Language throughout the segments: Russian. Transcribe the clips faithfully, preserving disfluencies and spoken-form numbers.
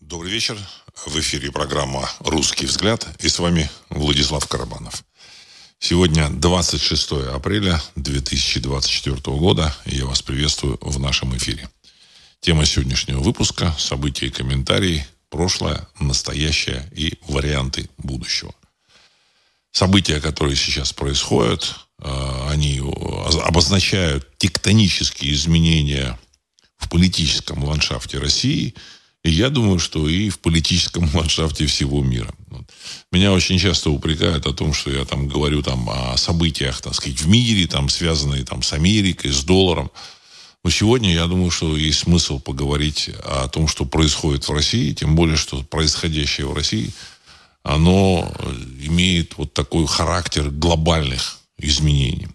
Добрый вечер. В эфире программа «Русский взгляд». И с вами Владислав Карабанов. Сегодня двадцать шестое апреля две тысячи двадцать четвёртого года. И я вас приветствую в нашем эфире. Тема сегодняшнего выпуска – события и комментарии, прошлое, настоящее и варианты будущего. События, которые сейчас происходят, они обозначают тектонические изменения в политическом ландшафте России. И я думаю, что и в политическом ландшафте всего мира. Меня очень часто упрекают о том, что я там говорю там, о событиях, так сказать, в мире, там, связанные там, с Америкой, с долларом. Но сегодня я думаю, что есть смысл поговорить о том, что происходит в России, тем более, что происходящее в России, оно имеет вот такой характер глобальных изменений.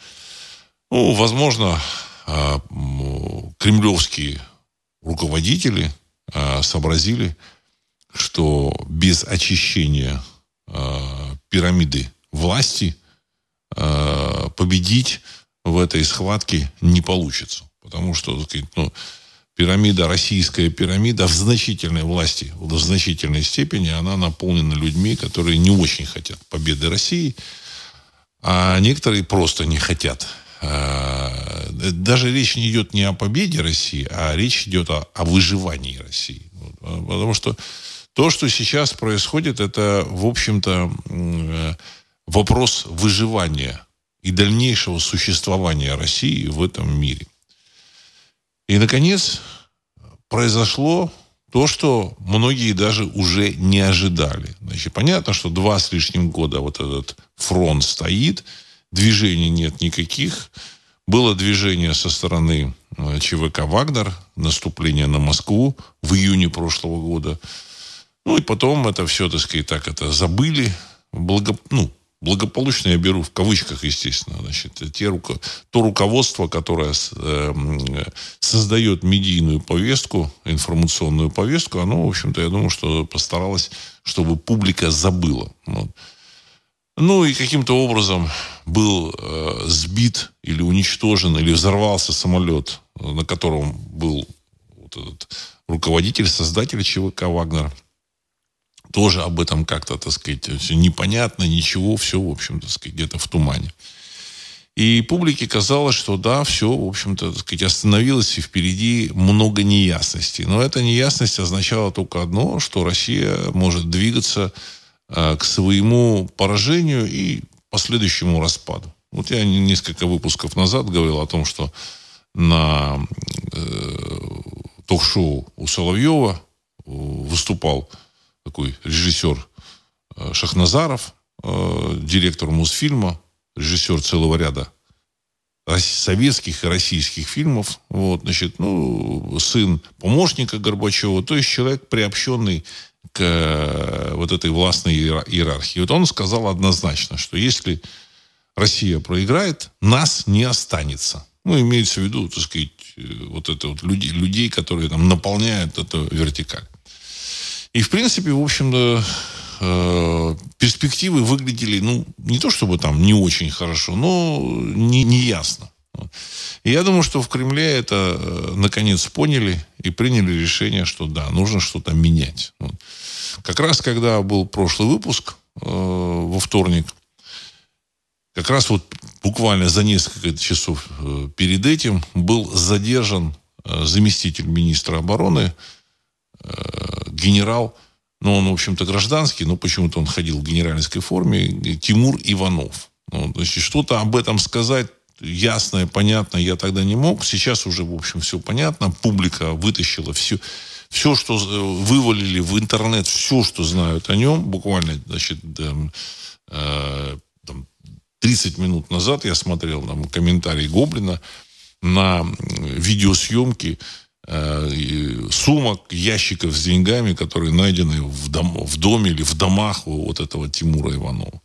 Ну, возможно, кремлевские руководители сообразили, что без очищения пирамиды власти победить в этой схватке не получится. Потому что, так сказать, ну, пирамида, российская пирамида в значительной власти, в значительной степени, она наполнена людьми, которые не очень хотят победы России, а некоторые просто не хотят. Даже речь не идет не о победе России, а речь идет о, о выживании России. Потому что то, что сейчас происходит, это, в общем-то, вопрос выживания и дальнейшего существования России в этом мире. И, наконец, произошло то, что многие даже уже не ожидали. Значит, понятно, что два с лишним года вот этот фронт стоит, движений нет никаких. Было движение со стороны ЧВК «Вагнер», наступление на Москву в июне прошлого года. Ну, и потом это все, так сказать, так это забыли. Благо, ну, благополучно я беру в кавычках, естественно. Значит, те, то руководство, которое э, создает медийную повестку, информационную повестку, оно, в общем-то, я думаю, что постаралось, чтобы публика забыла. Вот. Ну, и каким-то образом был э, сбит или уничтожен, или взорвался самолет, на котором был вот этот руководитель, создатель ЧВК «Вагнер». Тоже об этом как-то, так сказать, все непонятно, ничего, все, в общем-то, так сказать, где-то в тумане. И публике казалось, что да, все, в общем-то, так сказать, остановилось, и впереди много неясностей. Но эта неясность означала только одно, что Россия может двигаться к своему поражению и последующему распаду. Вот я несколько выпусков назад говорил о том, что на э, ток-шоу у Соловьева выступал такой режиссер Шахназаров, э, директор Мосфильма, режиссер целого ряда советских и российских фильмов. Вот, значит, ну, сын помощника Горбачева, то есть человек, приобщенный к вот этой властной иерархии. Вот он сказал однозначно, что если Россия проиграет, нас не останется. Ну, имеется в виду, так сказать, вот это вот людей, людей, которые там наполняют эту вертикаль. И, в принципе, в общем-то, э, перспективы выглядели, ну, не то чтобы там не очень хорошо, но не, не ясно. И я думаю, что в Кремле это э, наконец поняли и приняли решение, что да, нужно что-то менять. Вот. Как раз когда был прошлый выпуск э, во вторник, как раз вот буквально за несколько часов э, перед этим был задержан э, заместитель министра обороны, э, генерал, ну, он, в общем-то, гражданский, но почему-то он ходил в генеральской форме, Тимур Иванов. Ну, значит, что-то об этом сказать ясное, понятное я тогда не мог. Сейчас уже, в общем, все понятно. Публика вытащила все, все, что вывалили в интернет, все, что знают о нем. Буквально, значит, э, там, тридцать минут назад я смотрел там, комментарий Гоблина на видеосъемки э, сумок, ящиков с деньгами, которые найдены в, дом, в доме или в домах вот этого Тимура Иванова.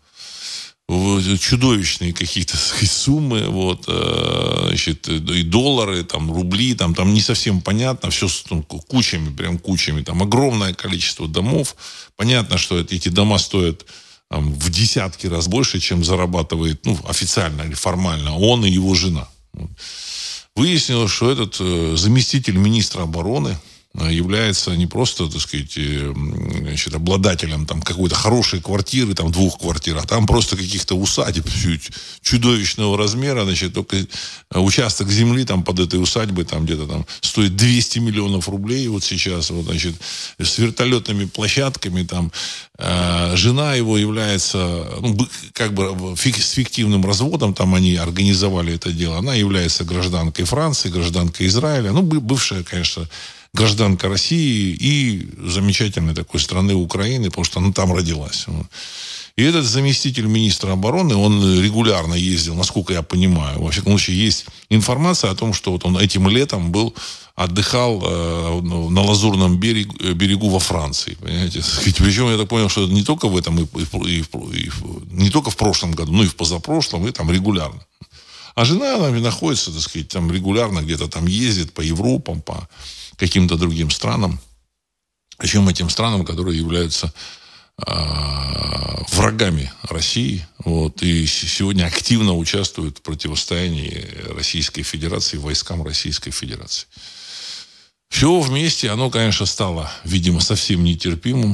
Чудовищные какие-то, так сказать, суммы, вот, значит, и доллары, там, рубли, там, там не совсем понятно, все там, кучами, прям кучами, там огромное количество домов. Понятно, что эти дома стоят там, в десятки раз больше, чем зарабатывает, ну, официально или формально он и его жена. Выяснилось, что этот заместитель министра обороны, является не просто, так сказать, значит, обладателем там какой-то хорошей квартиры, там двух квартир, а там просто каких-то усадеб чудовищного размера, значит, только участок земли там под этой усадьбой там где-то там стоит двести миллионов рублей вот сейчас, вот, значит, с вертолетными площадками там. Э, жена его является, ну, как бы с фиктивным разводом, там они организовали это дело, она является гражданкой Франции, гражданкой Израиля, ну, бывшая, конечно, гражданка России и замечательной такой страны Украины, потому что она там родилась. И этот заместитель министра обороны, он регулярно ездил, насколько я понимаю. Во всяком случае, есть информация о том, что вот он этим летом был, отдыхал э, на Лазурном берегу, берегу во Франции. Понимаете? Причем я так понял, что не только в этом, и, и, и, и, не только в прошлом году, но и в позапрошлом, и там регулярно. А жена, она находится, так сказать, там регулярно где-то там ездит по Европам, по каким-то другим странам, причем этим странам, которые являются э, врагами России, вот, и сегодня активно участвуют в противостоянии Российской Федерации, войскам Российской Федерации. Все вместе, оно, конечно, стало, видимо, совсем нетерпимым.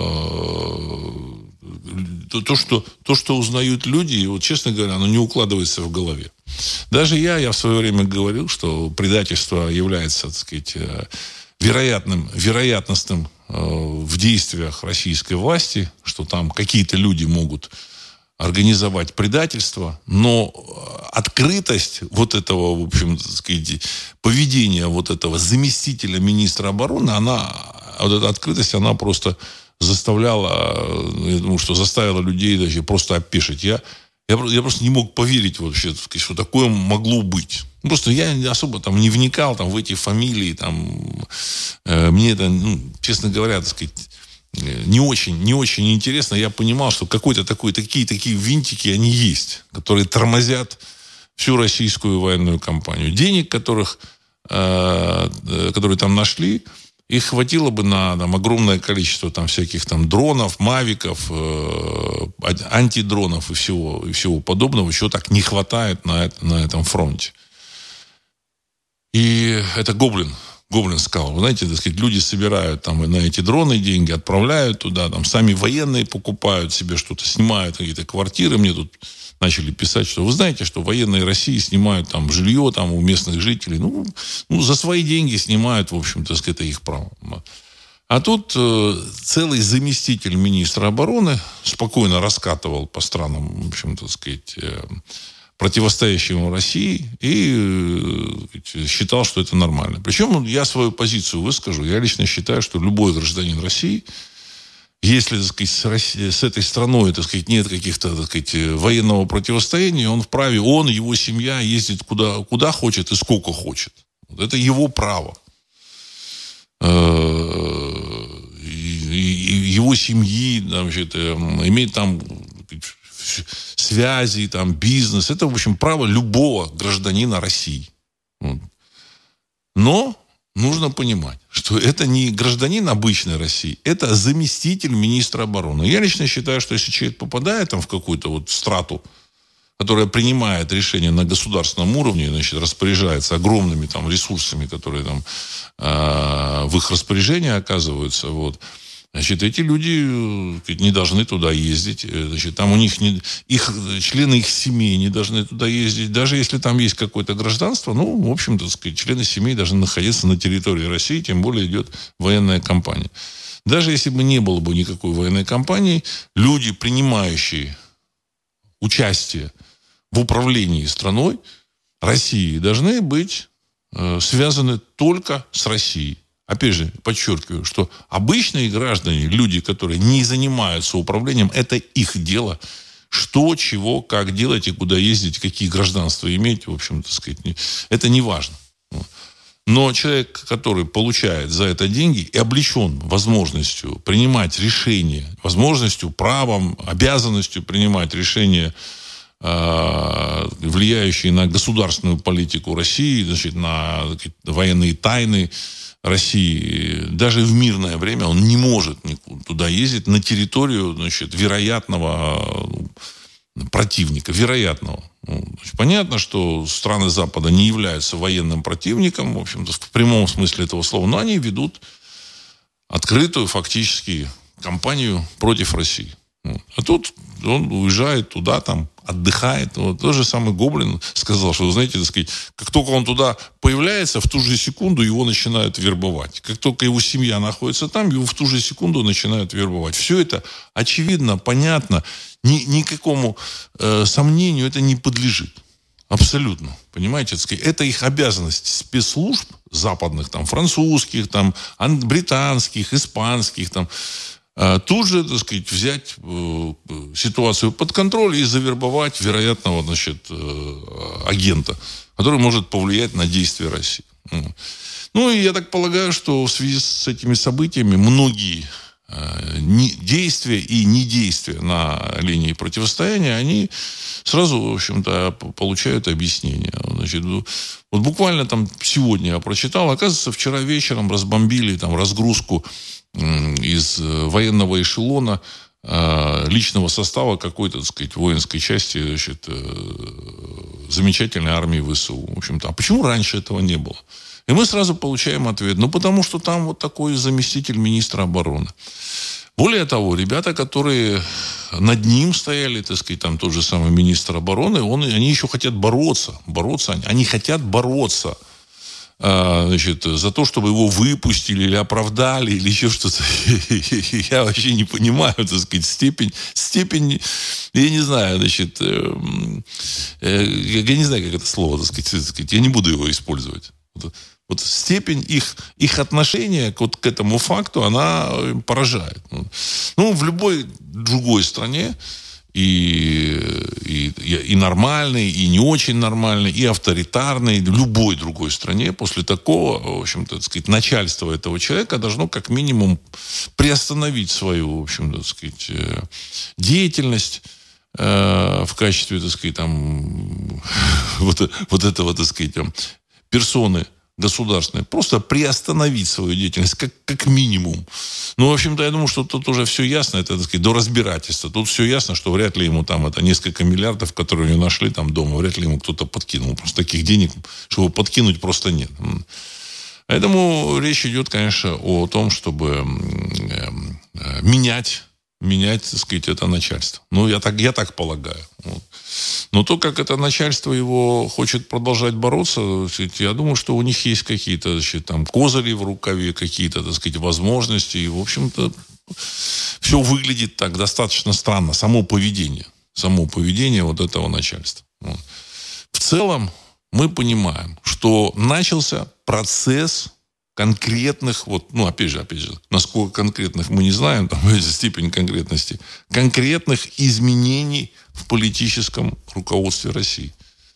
То, что, то, что узнают люди, вот, честно говоря, оно не укладывается в голове. Даже я, я в свое время говорил, что предательство является, так сказать, вероятным, вероятностным в действиях российской власти, что там какие-то люди могут организовать предательство, но открытость вот этого, в общем, так сказать, поведения вот этого заместителя министра обороны, она, вот эта открытость, она просто заставляла, я думаю, что заставила людей даже просто опешить. Я, я, я просто не мог поверить вообще, что такое могло быть. Просто я особо там не вникал там, в эти фамилии. Там, э, мне это, ну, честно говоря, так сказать, не очень, не очень интересно. Я понимал, что какой-то такой, такие, такие винтики, они есть, которые тормозят всю российскую военную кампанию. Денег, которых, э, которые там нашли, их хватило бы на там, огромное количество там, всяких там, дронов, мавиков, э, антидронов и всего, и всего подобного. Чего так не хватает на, на этом фронте. И это Гоблин. Гоблин сказал, вы знаете, так сказать, люди собирают там на эти дроны деньги, отправляют туда, там сами военные покупают себе что-то, снимают какие-то квартиры. Мне тут начали писать, что вы знаете, что военные России снимают там жилье там у местных жителей. Ну, ну за свои деньги снимают, в общем-то, это их право. А тут э, целый заместитель министра обороны спокойно раскатывал по странам, в общем-то, так сказать, э, противостоящему России, и э, считал, что это нормально. Причем я свою позицию выскажу. Я лично считаю, что любой гражданин России, если, так сказать, с, Россией, с этой страной, так сказать, нет каких-то, так сказать, военного противостояния, он вправе, он, его семья ездит куда, куда хочет и сколько хочет. Вот это его право. Его семьи, значит, иметь там связи, там, бизнес. Это, в общем, право любого гражданина России. Но нужно понимать, что это не гражданин обычной России, это заместитель министра обороны. Я лично считаю, что если человек попадает там в какую-то вот страту, которая принимает решения на государственном уровне, значит, распоряжается огромными там ресурсами, которые там э, в их распоряжении оказываются, вот, значит, эти люди не должны туда ездить. Значит, там у них не, их члены их семей не должны туда ездить. Даже если там есть какое-то гражданство, ну, в общем-то, так сказать, члены семей должны находиться на территории России, тем более идет военная кампания. Даже если бы не было бы никакой военной кампании, люди, принимающие участие в управлении страной России, должны быть э, связаны только с Россией. Опять же, подчеркиваю, что обычные граждане, люди, которые не занимаются управлением, это их дело. Что, чего, как делать и куда ездить, какие гражданства иметь, в общем-то, сказать, это не важно. Но человек, который получает за это деньги и облечен возможностью принимать решения, возможностью, правом, обязанностью принимать решения, влияющие на государственную политику России, значит, на военные тайны России, даже в мирное время он не может туда ездить, на территорию, значит, вероятного противника, вероятного. Ну, понятно, что страны Запада не являются военным противником, в общем-то, в прямом смысле этого слова, но они ведут открытую, фактически, кампанию против России. Вот. А тут он уезжает туда, там, отдыхает. Вот. Тот же самый Гоблин сказал, что, знаете, так сказать, как только он туда появляется, в ту же секунду его начинают вербовать. Как только его семья находится там, его в ту же секунду начинают вербовать. Все это очевидно, понятно, ни, никакому э, сомнению это не подлежит. Абсолютно. Понимаете, так сказать, это их обязанность спецслужб западных, там, французских, там, британских, испанских, там, тут же, так сказать, взять э, ситуацию под контроль и завербовать вероятного, значит, э, агента, который может повлиять на действия России. Ну, и я так полагаю, что в связи с этими событиями многие э, не, действия и недействия на линии противостояния, они сразу, в общем-то, получают объяснение. Значит, вот буквально там сегодня я прочитал, оказывается, вчера вечером разбомбили там разгрузку из военного эшелона личного состава какой-то, так сказать, воинской части, значит, замечательной армии ВСУ. В общем-то, а почему раньше этого не было? И мы сразу получаем ответ. Ну, потому что там вот такой заместитель министра обороны. Более того, ребята, которые над ним стояли, так сказать, там тот же самый министр обороны, он, они еще хотят бороться. Бороться. Они, они хотят бороться. Значит, за то, чтобы его выпустили или оправдали, или еще что-то. Я вообще не понимаю, так сказать, степень, степень, я не знаю, значит, я не знаю, как это слово, так сказать, я не буду его использовать. Вот, вот степень их, их отношения к, вот, к этому факту, она поражает. Ну, в любой другой стране, И, и, и нормальный, и не очень нормальный, и авторитарный, в любой другой стране после такого, в общем-то, так сказать, начальство этого человека должно как минимум приостановить свою, в общем-то, так сказать, деятельность э, в качестве, так сказать, там, вот, вот этого, так сказать, там, персоны государственной, просто приостановить свою деятельность, как, как минимум. Ну, в общем-то, я думаю, что тут уже все ясно, это, так сказать, до разбирательства. Тут все ясно, что вряд ли ему там это несколько миллиардов, которые у него нашли там дома, вряд ли ему кто-то подкинул. Просто таких денег, чтобы подкинуть, просто нет. Поэтому речь идет, конечно, о том, чтобы менять, менять, так сказать, это начальство. Ну, я так, я так полагаю. Вот. Но то, как это начальство его хочет продолжать бороться, я думаю, что у них есть какие-то, значит, там, козыри в рукаве, какие-то, так сказать, возможности. И, в общем-то, все выглядит так достаточно странно. Само поведение. Само поведение вот этого начальства. Вот. В целом, мы понимаем, что начался процесс конкретных, вот, ну, опять же, опять же, насколько конкретных мы не знаем, там, степень конкретности, конкретных изменений в политическом руководстве России.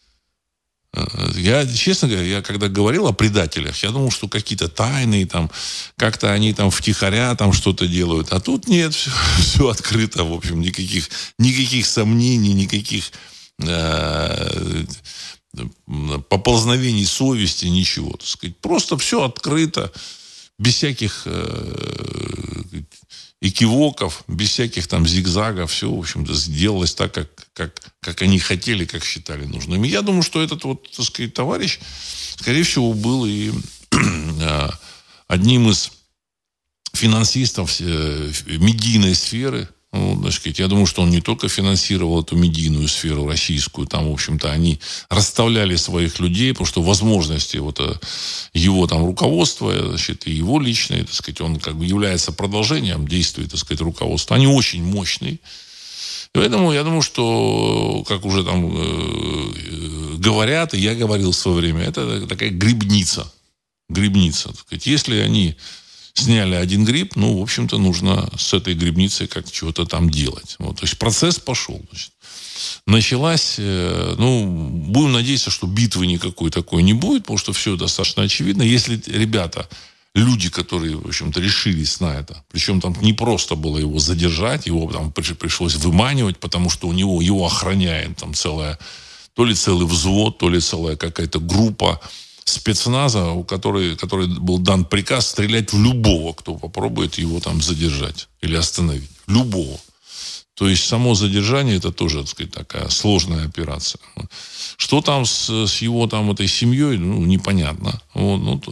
Я, честно говоря, я когда говорил о предателях, я думал, что какие-то тайные, там, как-то они там втихаря там что-то делают. А тут нет, все, все открыто, в общем, никаких, никаких сомнений, никаких э, поползновений совести, ничего. Так сказать. Просто все открыто, без всяких э, экивоков, без всяких там зигзагов. Все, в общем-то, сделалось так, как, как, как они хотели, как считали нужным. И я думаю, что этот вот, так сказать, товарищ, скорее всего, был и э, одним из финансистов э, медийной сферы. Ну, так сказать, я думаю, что он не только финансировал эту медийную сферу российскую, там, в общем-то, они расставляли своих людей, потому что возможности вот его там руководства, значит, и его личные, так сказать, он как бы является продолжением действий, так сказать, руководства. Они очень мощные. И поэтому я думаю, что, как уже там э, говорят, и я говорил в свое время, это такая грибница. Грибница, так сказать. Если они сняли один гриб, ну, в общем-то, нужно с этой грибницей как чего-то там делать. Вот, то есть процесс пошел. Значит. Началась, э, ну, будем надеяться, что битвы никакой такой не будет, потому что все достаточно очевидно. Если ребята, люди, которые, в общем-то, решились на это, причем там не просто было его задержать, его там пришлось выманивать, потому что у него, его охраняет там целая, то ли целый взвод, то ли целая какая-то группа спецназа, у которой, который был дан приказ стрелять в любого, кто попробует его там задержать или остановить. Любого. То есть само задержание это тоже, так сказать, такая сложная операция. Что там с, с его там этой семьей, ну, непонятно. Вот, ну,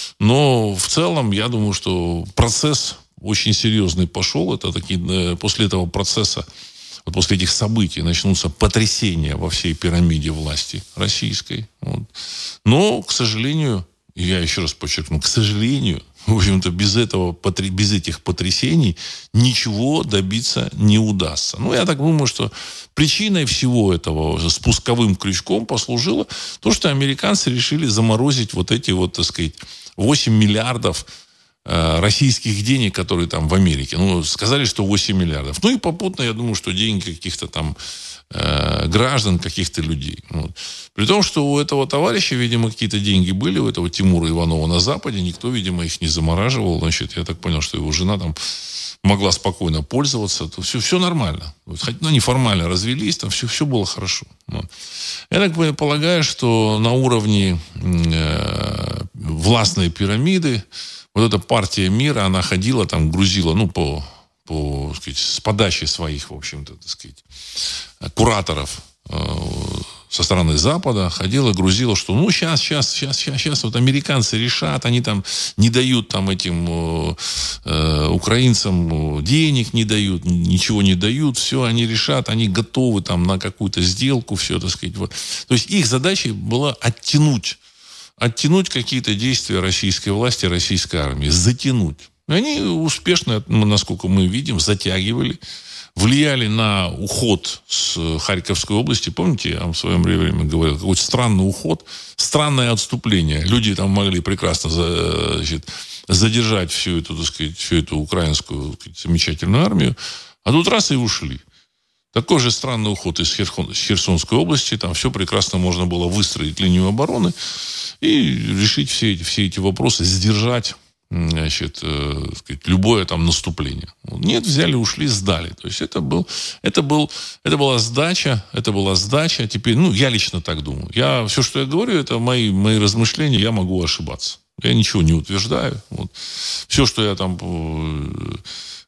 но в целом, я думаю, что процесс очень серьезный пошел. Это такие, после этого процесса, вот после этих событий начнутся потрясения во всей пирамиде власти российской. Вот. Но, к сожалению, я еще раз подчеркну, к сожалению, в общем-то, без этого, без этих потрясений ничего добиться не удастся. Ну, я так думаю, что причиной всего этого, спусковым крючком, послужило то, что американцы решили заморозить вот эти вот, так сказать, восемь миллиардов э, российских денег, которые там в Америке. Ну, сказали, что восемь миллиардов. Ну, и попутно, я думаю, что деньги каких-то там э, граждан, каких-то людей. Вот. При том, что у этого товарища, видимо, какие-то деньги были, у этого Тимура Иванова на Западе, никто, видимо, их не замораживал. Значит, я так понял, что его жена там могла спокойно пользоваться. То все, все нормально. Хоть, ну, неформально развелись, там все, все было хорошо. Вот. Я так полагаю, что на уровне э, властной пирамиды вот эта партия мира, она ходила, там, грузила, ну, по, по, так сказать, с подачи своих, в общем-то, так сказать, кураторов э, со стороны Запада, ходила, грузила, что ну сейчас, сейчас, сейчас, сейчас, сейчас вот американцы решат, они там не дают там этим э, э, украинцам денег, не дают, ничего не дают, все, они решат, они готовы там на какую-то сделку, все, так сказать. Вот. То есть их задачей была оттянуть, оттянуть какие-то действия российской власти, российской армии, затянуть. И они успешно, насколько мы видим, затягивали, влияли на уход с Харьковской области. Помните, я вам в своем время говорил, какой-то странный уход, странное отступление. Люди там могли прекрасно, значит, задержать всю эту, так сказать, всю эту украинскую, так сказать, замечательную армию, а тут раз и ушли. Такой же странный уход из Херсонской области. Там все прекрасно можно было выстроить линию обороны и решить все эти, все эти вопросы, сдержать, значит, э, сказать, любое там наступление. Нет, взяли, ушли, сдали. То есть это был, это был, это была сдача, это была сдача. Теперь, ну, я лично так думаю. Я все, что я говорю, это мои мои размышления. Я могу ошибаться. Я ничего не утверждаю. Вот. Все, что я там э,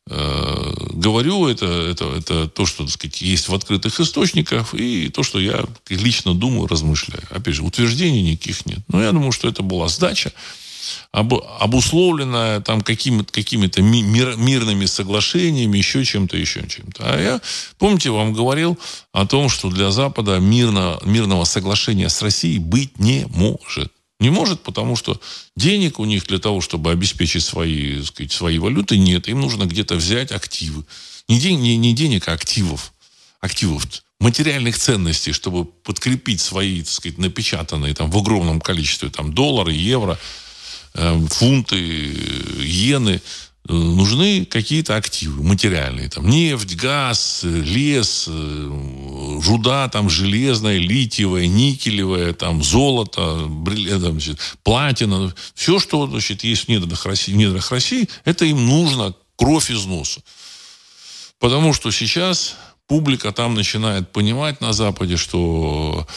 э, говорю, это, это, это то, что, так сказать, есть в открытых источниках, и то, что я лично думаю, размышляю. Опять же, утверждений никаких нет. Но я думаю, что это была сдача, об, обусловленная там какими-то, какими-то мир, мирными соглашениями, еще чем-то, еще чем-то. А я, помните, вам говорил о том, что для Запада мирно, мирного соглашения с Россией быть не может. Не может, потому что денег у них для того, чтобы обеспечить свои, так сказать, свои валюты, нет. Им нужно где-то взять активы. Не, день, не, не денег, а активов. Активов, материальных ценностей, чтобы подкрепить свои, так сказать, напечатанные там, в огромном количестве там, доллары, евро, фунты, иены, нужны какие-то активы материальные. Там, нефть, газ, лес, руда там, железная, литиевая, никелевая, там, золото, бриллиант, там, значит, платина. Все, что, значит, есть в недрах России, в недрах России, это им нужно кровь из носа. Потому что сейчас публика там начинает понимать на Западе, что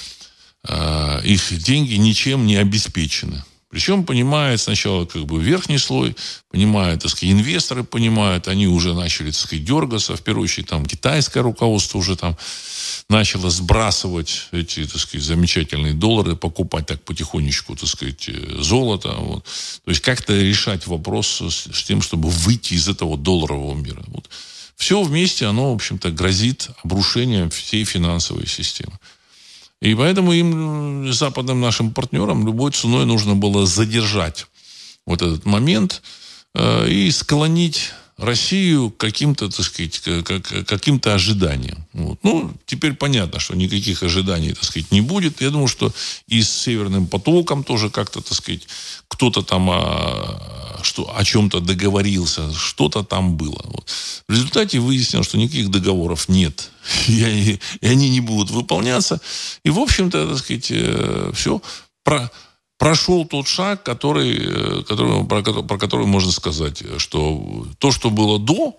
э, их деньги ничем не обеспечены. Причем понимает сначала как бы верхний слой, понимает, так сказать, инвесторы понимают, они уже начали, так сказать, дергаться, в первую очередь там китайское руководство уже там начало сбрасывать эти, так сказать, замечательные доллары, покупать так потихонечку, так сказать, золото. Вот. То есть как-то решать вопрос с, с тем, чтобы выйти из этого долларового мира. Вот. Все вместе, оно, в общем-то, грозит обрушением всей финансовой системы. И поэтому им, западным нашим партнерам, любой ценой нужно было задержать вот этот момент э, и склонить Россию к каким-то, так сказать, к, к, каким-то ожиданиям. Вот. Ну, теперь понятно, что никаких ожиданий, так сказать, не будет. Я думаю, что и с Северным потоком тоже как-то, так сказать, кто-то там о, что, о чем-то договорился, что-то там было. Вот. В результате выяснилось, что никаких договоров нет. И, и они не будут выполняться. И, в общем-то, так сказать, все про... Прошел тот шаг, который, который, про, про который можно сказать, что то, что было до,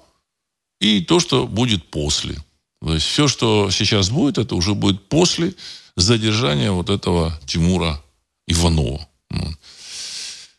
и то, что будет после. То есть все, что сейчас будет, это уже будет после задержания вот этого Тимура Иванова.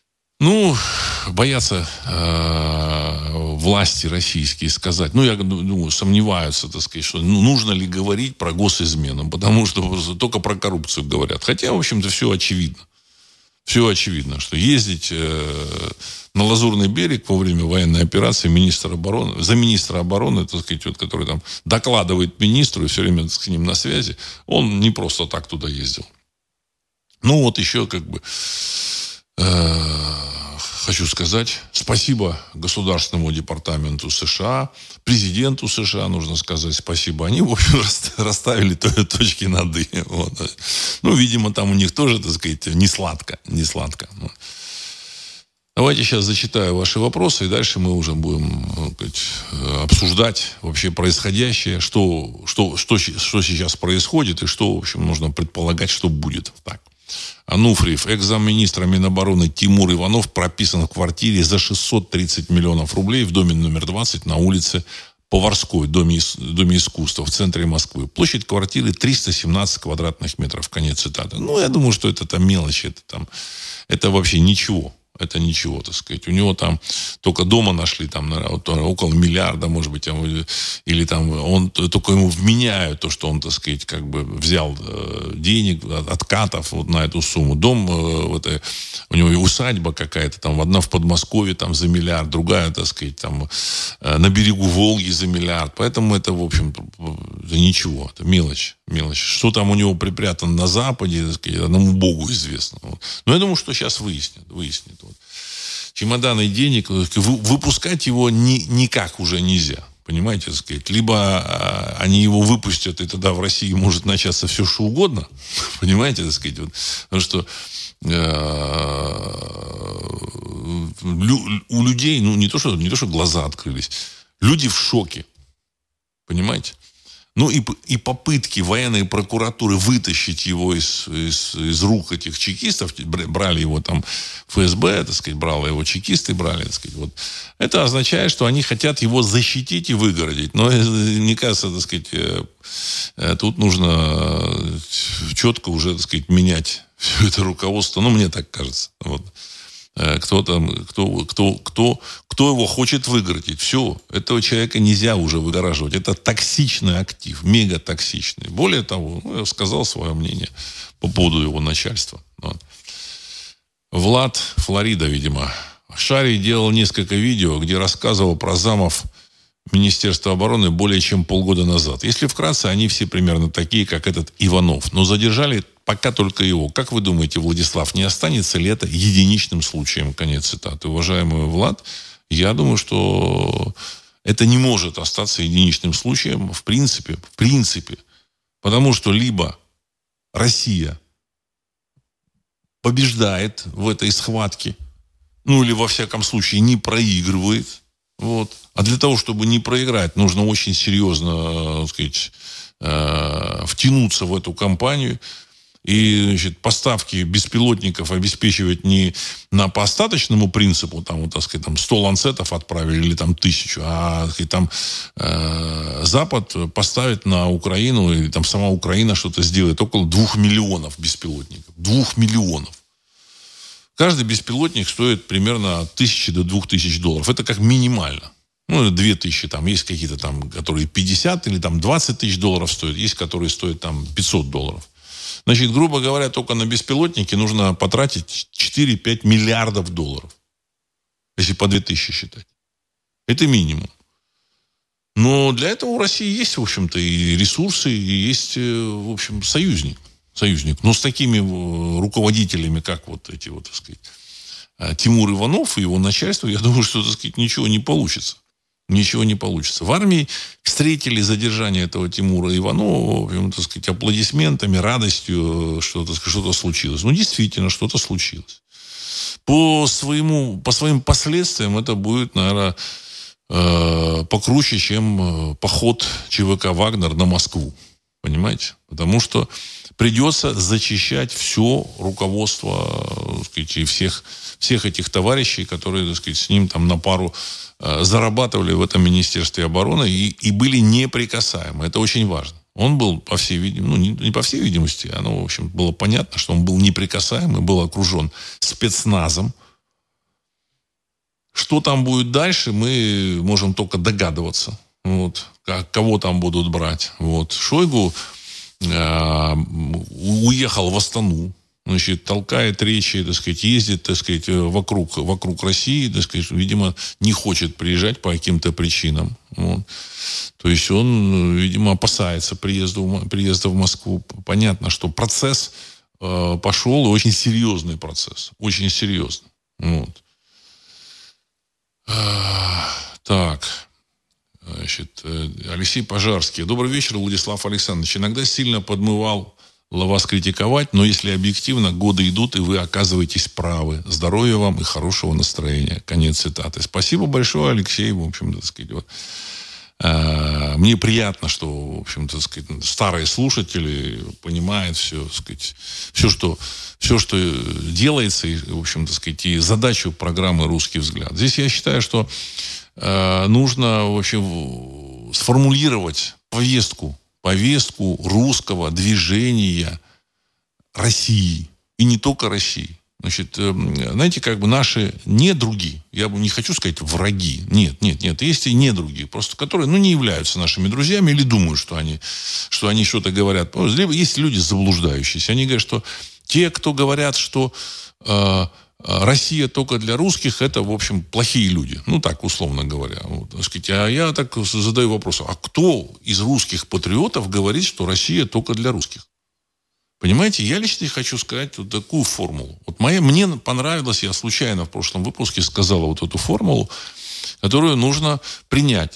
Ну, боятся э, власти российские сказать. Ну, я думаю, сомневаются, так сказать, что ну, нужно ли говорить про госизмену, потому что только про коррупцию говорят. Хотя, в общем-то, все очевидно. Все очевидно, что ездить э, на Лазурный берег во время военной операции министр обороны, за министра обороны, так сказать, вот, который там докладывает министру и все время с ним на связи, он не просто так туда ездил. Ну, вот еще как бы э, хочу сказать спасибо Государственному департаменту США, президенту США, нужно сказать спасибо. Они, в общем, расставили точки над «и». Вот. Ну, видимо, там у них тоже, так сказать, не сладко. Не сладко. Давайте сейчас зачитаю ваши вопросы, и дальше мы уже будем, так сказать, обсуждать вообще происходящее, что, что, что, что сейчас происходит, и что, в общем, нужно предполагать, что будет. Так. Ануфриев, экс-замминистра Минобороны Тимур Иванов прописан в квартире за шестьсот тридцать миллионов рублей в доме номер двадцать на улице Поварской, доме, доме искусства в центре Москвы. Площадь квартиры триста семнадцать квадратных метров. Конец цитаты. Ну, я думаю, что это там мелочи, это, там, это вообще ничего. Это ничего, так сказать. У него там только дома нашли там, наверное, около миллиарда, может быть, или там он только ему вменяют то, что он, так сказать, как бы взял денег, откатов вот на эту сумму. Дом, вот, у него и усадьба какая-то, там одна в Подмосковье там за миллиард, другая, так сказать, там на берегу Волги за миллиард. Поэтому это, в общем, это ничего, это мелочь. Мелочь. Что там у него припрятано на Западе, так сказать, одному Богу известно. Вот. Но я думаю, что сейчас выяснят. выяснят. Вот. Чемоданы денег, выпускать его ни, никак уже нельзя. Понимаете, так сказать. Либо а, они его выпустят, и тогда в России может начаться все, что угодно. Понимаете, так сказать. Вот. Потому что э, у людей, ну, не то, что, не то, что глаза открылись, люди в шоке. Понимаете? Ну и, и попытки военной прокуратуры вытащить его из, из, из рук этих чекистов, брали его там эф эс бэ, так сказать, брали его чекисты, брали, так сказать, вот. Это означает, что они хотят его защитить и выгородить. Но мне кажется, так сказать, тут нужно четко уже, так сказать, менять все это руководство. Ну, мне так кажется. Вот. Кто там, кто, кто, кто, кто его хочет выгородить. Все, этого человека нельзя уже выгораживать. Это токсичный актив, мега токсичный. Более того, ну, я сказал свое мнение по поводу его начальства. Вот. Влад, Флорида, видимо. Шарий делал несколько видео, где рассказывал про замов Министерства обороны более чем полгода назад. Если вкратце, они все примерно такие, как этот Иванов. Но задержали пока только его. Как вы думаете, Владислав, не останется ли это единичным случаем? Конец цитаты. Уважаемый Влад, я думаю, что это не может остаться единичным случаем в принципе. В принципе. Потому что либо Россия побеждает в этой схватке, ну или во всяком случае не проигрывает. Вот. А для того, чтобы не проиграть, нужно очень серьезно, так сказать, э, втянуться в эту кампанию. И, значит, поставки беспилотников обеспечивать не на по остаточному принципу, там, вот, так сказать, там сто ланцетов отправили или там тысячу, а, так сказать, там э, Запад поставит на Украину, или там сама Украина что-то сделает, около двух миллионов беспилотников. Двух миллионов. Каждый беспилотник стоит примерно от тысячи до двух тысяч долларов. Это как минимально. Ну, две тысячи, там есть какие-то там, которые пятьдесят или там двадцать тысяч долларов стоят. Есть, которые стоят там пятьсот долларов. Значит, грубо говоря, только на беспилотники нужно потратить четыре-пять миллиардов долларов. Если по две тысячи считать. Это минимум. Но для этого у России есть, в общем-то, и ресурсы, и есть, в общем, союзник. Союзник. Но с такими руководителями, как вот эти вот, так сказать, Тимур Иванов и его начальство, я думаю, что, так сказать, ничего не получится. Ничего не получится. В армии встретили задержание этого Тимура Иванова, так сказать, аплодисментами, радостью, что, так сказать, что-то случилось. Ну, действительно, что-то случилось. По, своему, по своим последствиям это будет, наверное, э, покруче, чем поход ЧВК «Вагнер» на Москву. Понимаете? Потому что придется зачищать все руководство, так сказать, и всех, всех этих товарищей, которые, так сказать, с ним там на пару э, зарабатывали в этом Министерстве обороны и, и были неприкасаемы. Это очень важно. Он был, по всей видимости, ну, не, не по всей видимости, оно, в общем, было понятно, что он был неприкасаемый, был окружен спецназом. Что там будет дальше, мы можем только догадываться. Вот. Как, кого там будут брать. Вот. Шойгу э, уехал в Астану. Значит, толкает речи, так сказать, ездит, так сказать, вокруг, вокруг России, так сказать, видимо, не хочет приезжать по каким-то причинам. Вот. То есть он, видимо, опасается приезда, приезда в Москву. Понятно, что процесс э, пошел, и очень серьезный процесс. Очень серьезный. Вот. А, так. Значит, Алексей Пожарский. Добрый вечер, Владислав Александрович. Иногда сильно подмывал вас критиковать, но если объективно, годы идут, и вы оказываетесь правы. Здоровья вам и хорошего настроения. Конец цитаты. Спасибо большое, Алексей. В общем, так сказать, вот. А, мне приятно, что, в общем, так сказать, старые слушатели понимают все, так сказать, все, что, все, что делается, и, в общем, так сказать, и задачу программы «Русский взгляд». Здесь я считаю, что а, нужно, в общем, сформулировать повестку повестку русского движения России. И не только России. Значит, знаете, как бы наши недруги, я бы не хочу сказать враги, нет, нет, нет, есть и недруги, просто которые, ну, не являются нашими друзьями или думают, что они, что они что-то говорят. Либо есть люди заблуждающиеся. Они говорят, что те, кто говорят, что э, Россия только для русских, это, в общем, плохие люди. Ну, так, условно говоря. Вот, так сказать. А я так задаю вопрос, а кто из русских патриотов говорит, что Россия только для русских? Понимаете, я лично хочу сказать вот такую формулу. Вот моя, мне понравилось, я случайно в прошлом выпуске сказал вот эту формулу, которую нужно принять.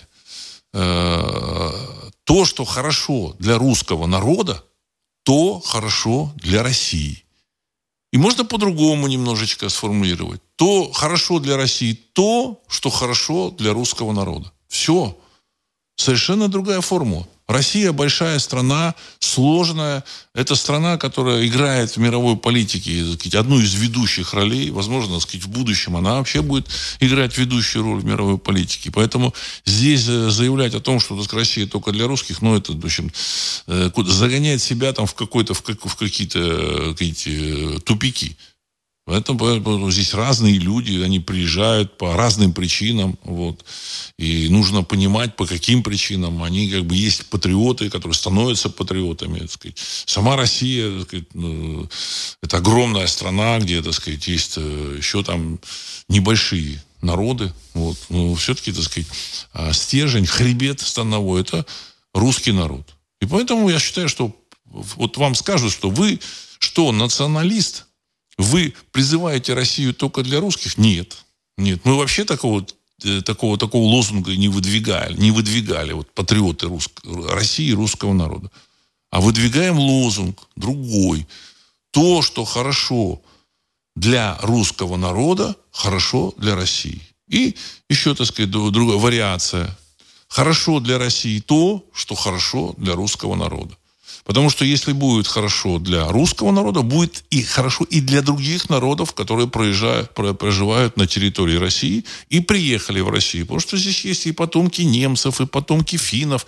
Э, то, что хорошо для русского народа, то хорошо для России. И можно по-другому немножечко сформулировать. То хорошо для России, то, что хорошо для русского народа. Все. Совершенно другая формула. Россия большая страна, сложная. Это страна, которая играет в мировой политике, так сказать, одну из ведущих ролей. Возможно, так сказать, в будущем она вообще будет играть ведущую роль в мировой политике. Поэтому здесь заявлять о том, что, так сказать, Россия только для русских, ну, это, в общем, загоняет себя там в, какой-то, в, как, в какие-то, какие-то тупики. Поэтому, поэтому здесь разные люди, они приезжают по разным причинам, вот, и нужно понимать, по каким причинам. Они как бы есть патриоты, которые становятся патриотами, так сказать. Сама Россия, так сказать, ну, это огромная страна, где, так сказать, есть еще там небольшие народы, вот, но все-таки, так сказать, стержень, хребет становой – это русский народ. И поэтому я считаю, что вот вам скажут, что вы, что, националист? Вы призываете Россию только для русских? Нет. Нет. Мы вообще такого, такого, такого лозунга не выдвигали. Не выдвигали вот, патриоты русск- России и русского народа. А выдвигаем лозунг другой. То, что хорошо для русского народа, хорошо для России. И еще, так сказать, другая вариация. Хорошо для России то, что хорошо для русского народа. Потому что если будет хорошо для русского народа, будет и хорошо и для других народов, которые проезжают, проживают на территории России и приехали в Россию. Потому что здесь есть и потомки немцев, и потомки финнов,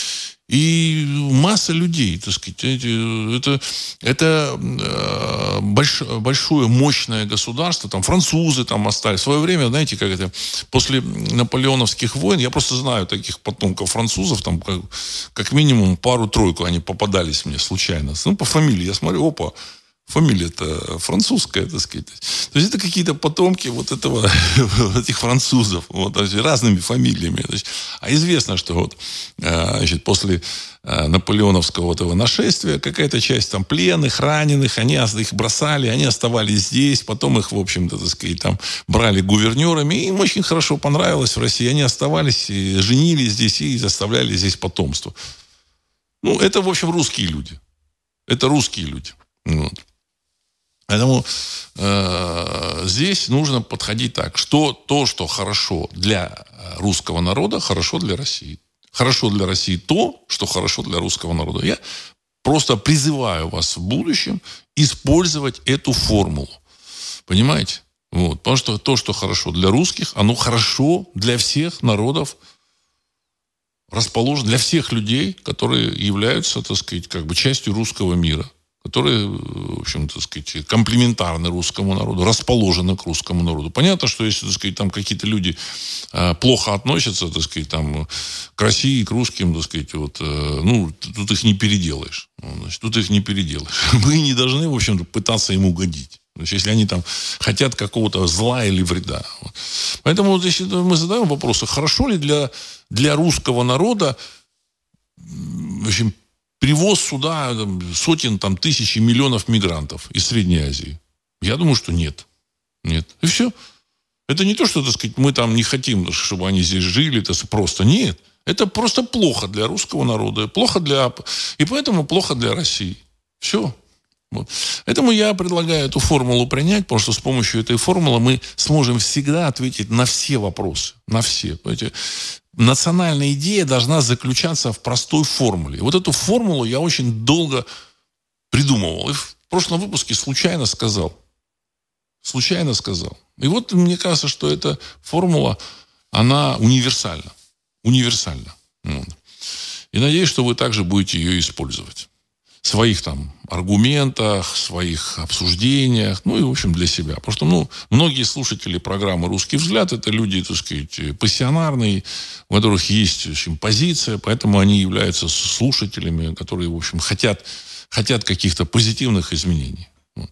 и масса людей, так сказать. Это, это большое, большое, мощное государство. Там французы там остались. В свое время, знаете, как это, после наполеоновских войн, я просто знаю таких потомков французов, там как, как минимум пару-тройку они попадались мне случайно. Ну, по фамилии я смотрю, опа, фамилия-то французская, так сказать. То есть это какие-то потомки вот этого, этих французов, вот, разными фамилиями. А известно, что вот, значит, после наполеоновского этого нашествия какая-то часть там пленных, раненых, они их бросали, они оставались здесь, потом их, в общем-то, так сказать, там брали гувернерами, и им очень хорошо понравилось в России. Они оставались, и женились здесь и заставляли здесь потомство. Ну, это, в общем, русские люди. Это русские люди. Вот. Поэтому э, здесь нужно подходить так, что то, что хорошо для русского народа, хорошо для России. Хорошо для России то, что хорошо для русского народа. Я просто призываю вас в будущем использовать эту формулу. Понимаете? Вот. Потому что то, что хорошо для русских, оно хорошо для всех народов, расположено для всех людей, которые являются, так сказать, как бы частью русского мира, которые, в общем, так сказать, комплементарны русскому народу, расположены к русскому народу. Понятно, что если, так сказать, там какие-то люди э, плохо относятся, так сказать, там, к России, к русским, так сказать, вот, э, ну, тут их не переделаешь. Значит, тут их не переделаешь. Мы не должны, в общем-то, пытаться им угодить. Значит, если они там хотят какого-то зла или вреда. Поэтому вот если мы задаем вопрос, хорошо ли для, для русского народа, в общем, привоз сюда там, сотен, там, тысяч и миллионов мигрантов из Средней Азии? Я думаю, что нет. Нет. И все. Это не то, что, так сказать, мы там не хотим, чтобы они здесь жили, это просто. Нет. Это просто плохо для русского народа. Плохо для... И поэтому плохо для России. Все. Вот. Поэтому я предлагаю эту формулу принять, потому что с помощью этой формулы мы сможем всегда ответить на все вопросы. На все. Понимаете? Национальная идея должна заключаться в простой формуле. И вот эту формулу я очень долго придумывал. И в прошлом выпуске случайно сказал. Случайно сказал. И вот мне кажется, что эта формула, она универсальна. Универсальна. Вот. И надеюсь, что вы также будете ее использовать. В своих там аргументах, в своих обсуждениях, ну и, в общем, для себя. Потому что, ну, многие слушатели программы «Русский взгляд» — это люди, так сказать, пассионарные, у которых есть, в общем, позиция, поэтому они являются слушателями, которые, в общем, хотят, хотят каких-то позитивных изменений.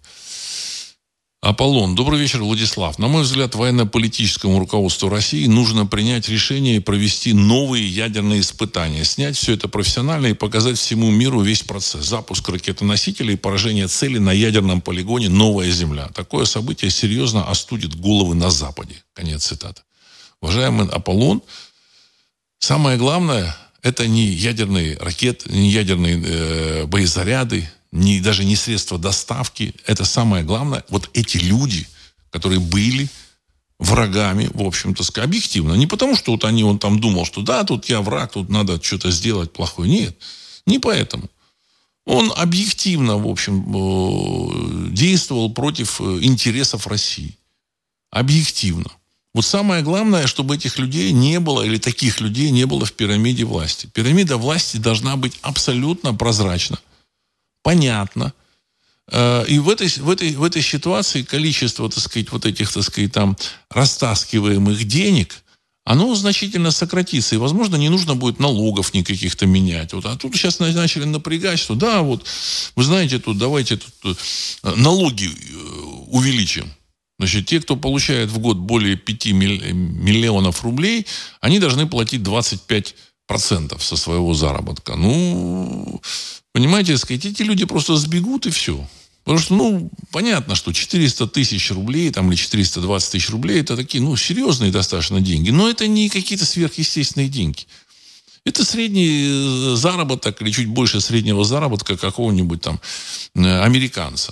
Аполлон. Добрый вечер, Владислав. На мой взгляд, военно-политическому руководству России нужно принять решение и провести новые ядерные испытания. Снять все это профессионально и показать всему миру весь процесс. Запуск ракетоносителей и поражение цели на ядерном полигоне «Новая Земля». Такое событие серьезно остудит головы на Западе. Конец цитаты. Уважаемый Аполлон, самое главное, это не ядерные ракеты, не ядерные э, боезаряды, Не, даже не средства доставки. Это самое главное. Вот эти люди, которые были врагами, в общем-то, объективно. Не потому, что вот они, он там думал, что да, тут я враг, тут надо что-то сделать плохое. Нет, не поэтому. Он объективно, в общем, действовал против интересов России. Объективно. Вот самое главное, чтобы этих людей не было, или таких людей не было в пирамиде власти. Пирамида власти должна быть абсолютно прозрачна. Понятно. И в этой, в, этой, в этой ситуации количество, так сказать, вот этих, так сказать, там, растаскиваемых денег, оно значительно сократится. И, возможно, не нужно будет налогов никаких-то менять. Вот. А тут сейчас начали напрягать, что да, вот, вы знаете, тут давайте тут налоги увеличим. Значит, те, кто получает в год более пяти миллионов рублей, они должны платить двадцать пять процентов со своего заработка. Ну... Понимаете, так сказать, эти люди просто сбегут и все. Потому что, ну, понятно, что четыреста тысяч рублей там, или четыреста двадцать тысяч рублей это такие, ну, серьезные достаточно деньги. Но это не какие-то сверхъестественные деньги. Это средний заработок или чуть больше среднего заработка какого-нибудь там американца.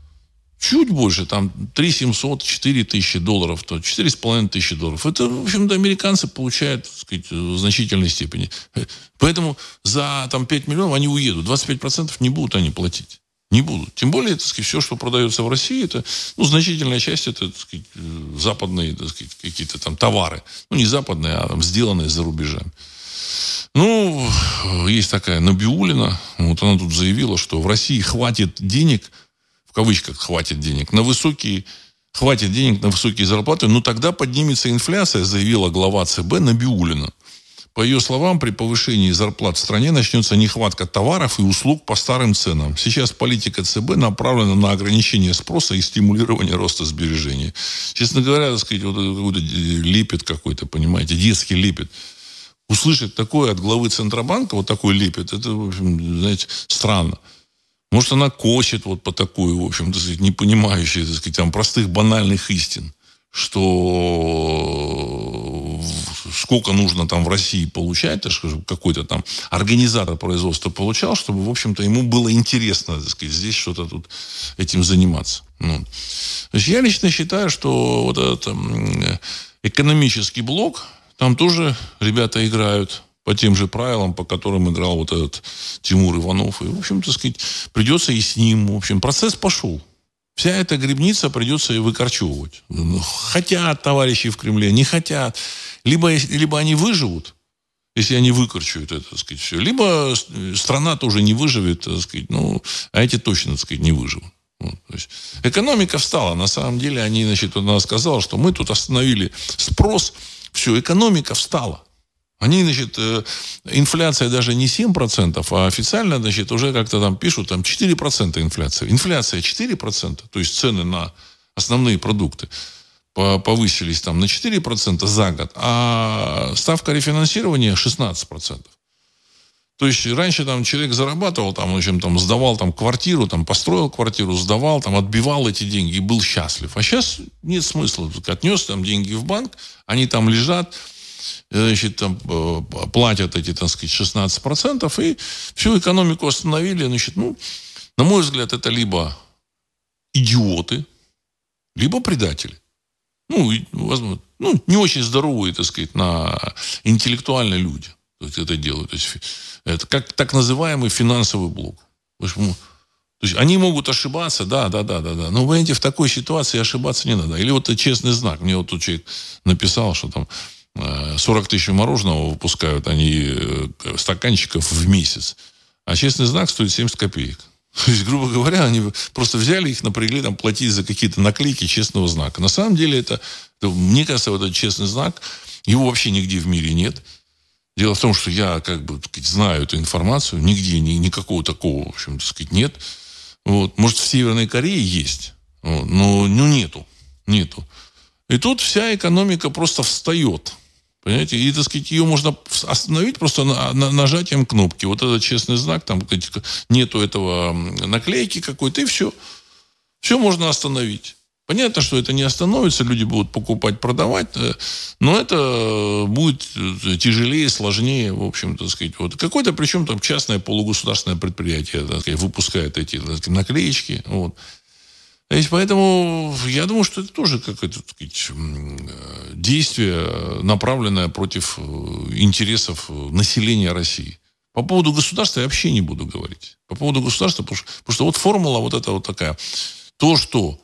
Чуть больше, там, три семьсот, четыре тысячи долларов, то четыре с половиной тысячи долларов. Это, в общем-то, американцы получают, так сказать, в значительной степени. Поэтому за там, пять миллионов они уедут. двадцать пять процентов не будут они платить. Не будут. Тем более, так сказать, все, что продается в России, это, ну, значительная часть, это, так сказать, западные, так сказать, какие-то там товары. Ну, не западные, а там, сделанные за рубежами. Ну, есть такая Набиуллина. Вот она тут заявила, что в России хватит денег, в кавычках хватит денег, на высокие, хватит денег на высокие зарплаты, но тогда поднимется инфляция, заявила глава ЦБ Набиуллина. По ее словам, при повышении зарплат в стране начнется нехватка товаров и услуг по старым ценам. Сейчас политика ЦБ направлена на ограничение спроса и стимулирование роста сбережений. Честно говоря, так сказать, вот какой-то лепет какой-то, понимаете, детский лепет. Услышать такое от главы Центробанка, вот такой лепет, это, в общем, знаете, странно. Может, она косит вот по такой, в общем, так сказать, не понимающей, так сказать, там, простых банальных истин, что сколько нужно там в России получать, чтобы какой-то там организатор производства получал, чтобы, в общем-то, ему было интересно, так сказать, здесь что-то тут этим заниматься. Ну. То есть я лично считаю, что вот этот экономический блок, там тоже ребята играют по тем же правилам, по которым играл вот этот Тимур Иванов. И, в общем, так сказать, придется и с ним. В общем, процесс пошел. Вся эта гребница придется и выкорчевывать. Хотят товарищи в Кремле, не хотят. Либо, либо они выживут, если они выкорчуют это, так сказать, все. Либо страна тоже не выживет, так сказать, ну, а эти точно, так сказать, не выживут. Вот, то есть экономика встала. На самом деле, они, значит, она сказала, что мы тут остановили спрос, все, экономика встала. Они, значит, инфляция даже не семь процентов, а официально, значит, уже как-то там пишут, там четыре процента инфляция. Инфляция четыре процента, то есть цены на основные продукты повысились там на четыре процента за год, а ставка рефинансирования шестнадцать процентов. То есть раньше там человек зарабатывал, там, в общем, там, сдавал там, квартиру, там, построил квартиру, сдавал, там, отбивал эти деньги и был счастлив. А сейчас нет смысла. Отнес там деньги в банк, они там лежат, значит, там, платят эти, так сказать, шестнадцать процентов, и всю экономику остановили. Значит, ну, на мой взгляд, это либо идиоты, либо предатели. Ну, возможно, ну, не очень здоровые, так сказать, на интеллектуальные люди. То есть это делают. То есть это как так называемый финансовый блок. Почему? То есть они могут ошибаться, да, да, да, да, да. Но, понимаете, в такой ситуации ошибаться не надо. Или вот честный знак. Мне вот тут человек написал, что там сорок тысяч мороженого выпускают они стаканчиков в месяц. А честный знак стоит семьдесят копеек. То есть, грубо говоря, они просто взяли их, напрягли там платить за какие-то наклейки честного знака. На самом деле, это, это мне кажется, вот этот честный знак, его вообще нигде в мире нет. Дело в том, что я как бы, так сказать, знаю эту информацию, нигде ни, никакого такого, в общем, так сказать, нет. Вот. Может, в Северной Корее есть, вот, но ну, нету, нету. И тут вся экономика просто встает. Понимаете? И, так сказать, ее можно остановить просто на, на, нажатием кнопки. Вот этот честный знак, там нету этого наклейки какой-то, и все. Все можно остановить. Понятно, что это не остановится, люди будут покупать, продавать, но это будет тяжелее, сложнее, в общем, так сказать. Вот. Какое-то, причем там частное полугосударственное предприятие, так сказать, выпускает эти, так сказать, наклеечки. Вот. Поэтому я думаю, что это тоже какое-то, так сказать, действие, направленное против интересов населения России. По поводу государства я вообще не буду говорить. По поводу государства, потому что, потому что вот формула вот эта вот такая. То, что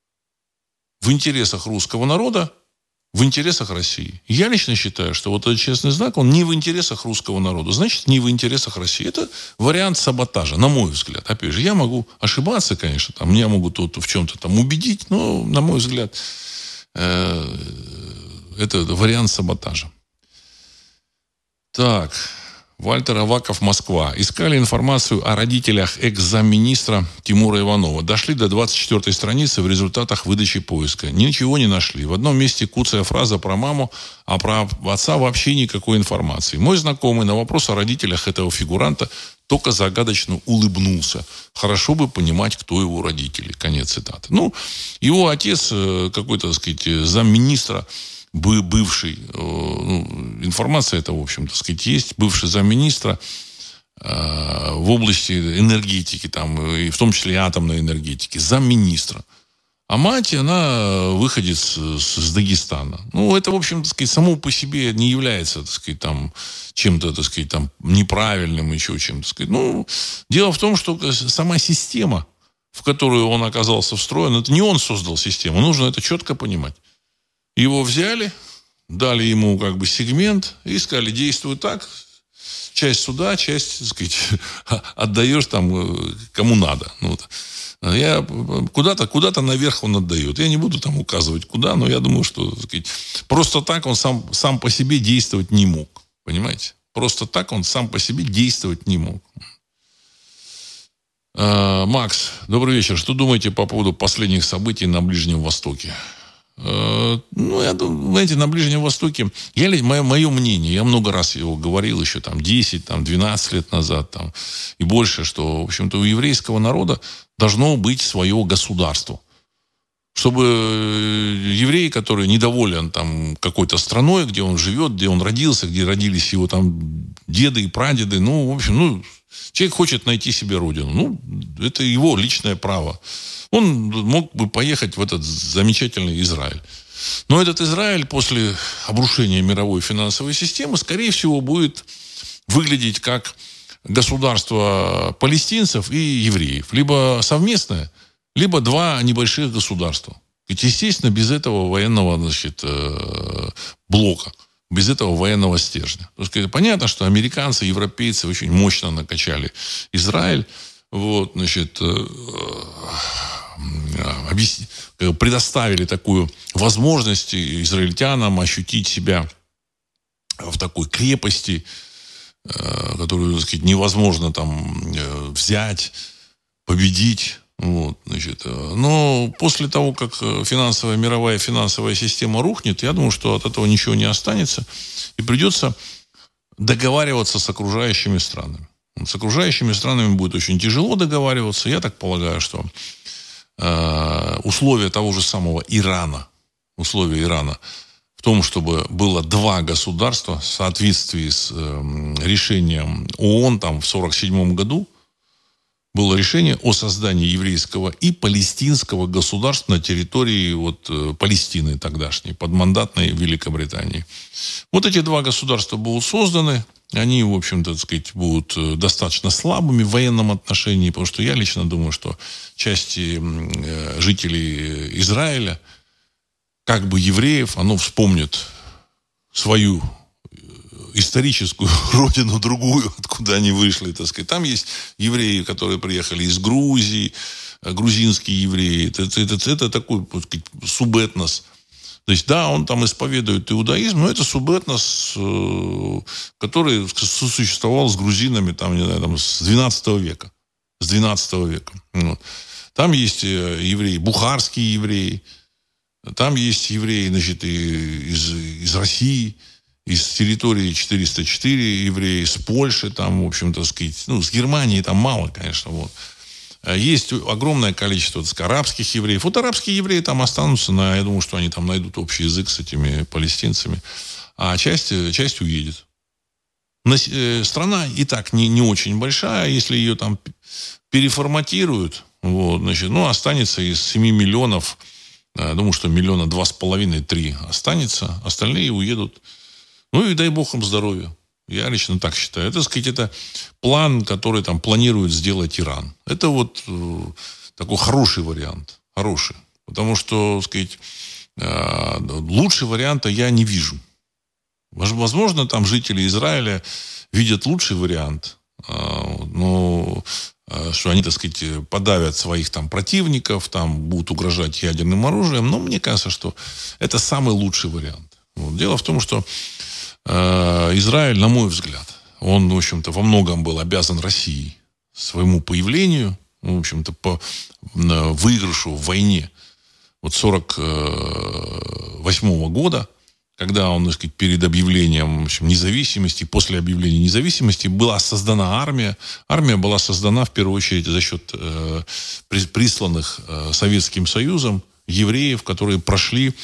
в интересах русского народа, в интересах России. Я лично считаю, что вот этот честный знак, он не в интересах русского народа, значит, не в интересах России. Это вариант саботажа, на мой взгляд. Опять же, я могу ошибаться, конечно, там, меня могут тут в чем-то там убедить, но, на мой взгляд, э, это вариант саботажа. Так, Вальтер Аваков, Москва. Искали информацию о родителях экс-замминистра Тимура Иванова. Дошли до двадцать четвёртой страницы в результатах выдачи поиска. Ничего не нашли. В одном месте куцая фраза про маму, а про отца вообще никакой информации. Мой знакомый на вопрос о родителях этого фигуранта только загадочно улыбнулся. Хорошо бы понимать, кто его родители. Конец цитаты. Ну, его отец, какой-то, так сказать, замминистра, бывший, ну, информация это, в общем, так сказать, есть, бывший замминистра э, в области энергетики, там, и в том числе и атомной энергетики, замминистра. А мать, она выходец с, с Дагестана. Ну, это, в общем, так сказать, само по себе не является, так сказать, там, чем-то, так сказать, там, неправильным, еще чем-то, так сказать. Ну, дело в том, что сама система, в которую он оказался встроен, это не он создал систему, нужно это четко понимать. Его взяли, дали ему как бы сегмент и сказали, действуй так, часть сюда, часть, так сказать, отдаешь там кому надо. Ну, вот. Я куда-то, куда-то наверх он отдает. Я не буду там указывать куда, но я думаю, что, так сказать, просто так он сам, сам по себе действовать не мог. Понимаете? Просто так он сам по себе действовать не мог. А, Макс, добрый вечер. Что думаете по поводу последних событий на Ближнем Востоке? Ну, я думаю, знаете, на Ближнем Востоке, я, мое, мое мнение, я много раз его говорил еще там десять, там, двенадцать лет назад там, и больше, что, в общем-то, у еврейского народа должно быть свое государство. Чтобы еврей, который недоволен там какой-то страной, где он живет, где он родился, где родились его там деды и прадеды, ну, в общем, ну, человек хочет найти себе родину. Ну, это его личное право. Он мог бы поехать в этот замечательный Израиль. Но этот Израиль после обрушения мировой финансовой системы, скорее всего, будет выглядеть как государство палестинцев и евреев. Либо совместное, либо два небольших государства. Ведь, естественно, без этого военного, значит, блока. без этого военного стержня. То есть, понятно, что американцы, европейцы очень мощно накачали Израиль. Вот, значит, предоставили такую возможность израильтянам ощутить себя в такой крепости, которую, так сказать, невозможно там взять, победить. Вот, значит, но после того, как финансовая, мировая финансовая система рухнет, я думаю, что от этого ничего не останется. И придется договариваться с окружающими странами. С окружающими странами будет очень тяжело договариваться. Я так полагаю, что э, условия того же самого Ирана, условия Ирана в том, чтобы было два государства в соответствии с э, решением ООН там, в сорок седьмом году, было решение о создании еврейского и палестинского государства на территории вот, э, Палестины тогдашней, подмандатной Великобритании. Вот эти два государства будут созданы. Они, в общем-то, так сказать, будут достаточно слабыми в военном отношении, потому что я лично думаю, что части э, жителей Израиля, как бы евреев, оно вспомнит свою историческую родину другую, откуда они вышли, так сказать. Там есть евреи, которые приехали из Грузии, грузинские евреи. Это, это, это такой, так сказать, субэтнос. То есть, да, он там исповедует иудаизм, но это субэтнос, который существовал с грузинами там, не знаю, там, с двенадцатого века. С двенадцатого века. Вот. Там есть евреи, бухарские евреи, там есть евреи, значит, из, из России, из территории четыреста четыре евреи, с Польши, там, в общем-то, так сказать, ну, с Германии там мало, конечно, вот. Есть огромное количество, так сказать, арабских евреев. Вот арабские евреи там останутся, на, я думаю, что они там найдут общий язык с этими палестинцами. А часть, часть уедет. Страна и так не, не очень большая. Если ее там переформатируют, вот, значит, ну, останется из семи миллионов, я думаю, что миллиона два с половиной, три останется. Остальные уедут. Ну, и дай бог им здоровья. Я лично так считаю. Это, так сказать, это план, который там планирует сделать Иран. Это вот э, такой хороший вариант. Хороший. Потому что, так сказать, э, лучшего варианта я не вижу. Возможно, там жители Израиля видят лучший вариант. Э, но э, что они, так сказать, подавят своих там противников, там будут угрожать ядерным оружием. Но мне кажется, что это самый лучший вариант. Вот. Дело в том, что Израиль, на мой взгляд, он, в общем-то, во многом был обязан России своему появлению, в общем-то, по выигрышу в войне вот сорок восьмого года, когда он, так сказать, перед объявлением, в общем, независимости, после объявления независимости была создана армия. Армия была создана, в первую очередь, за счет э, присланных э, Советским Союзом евреев, которые прошли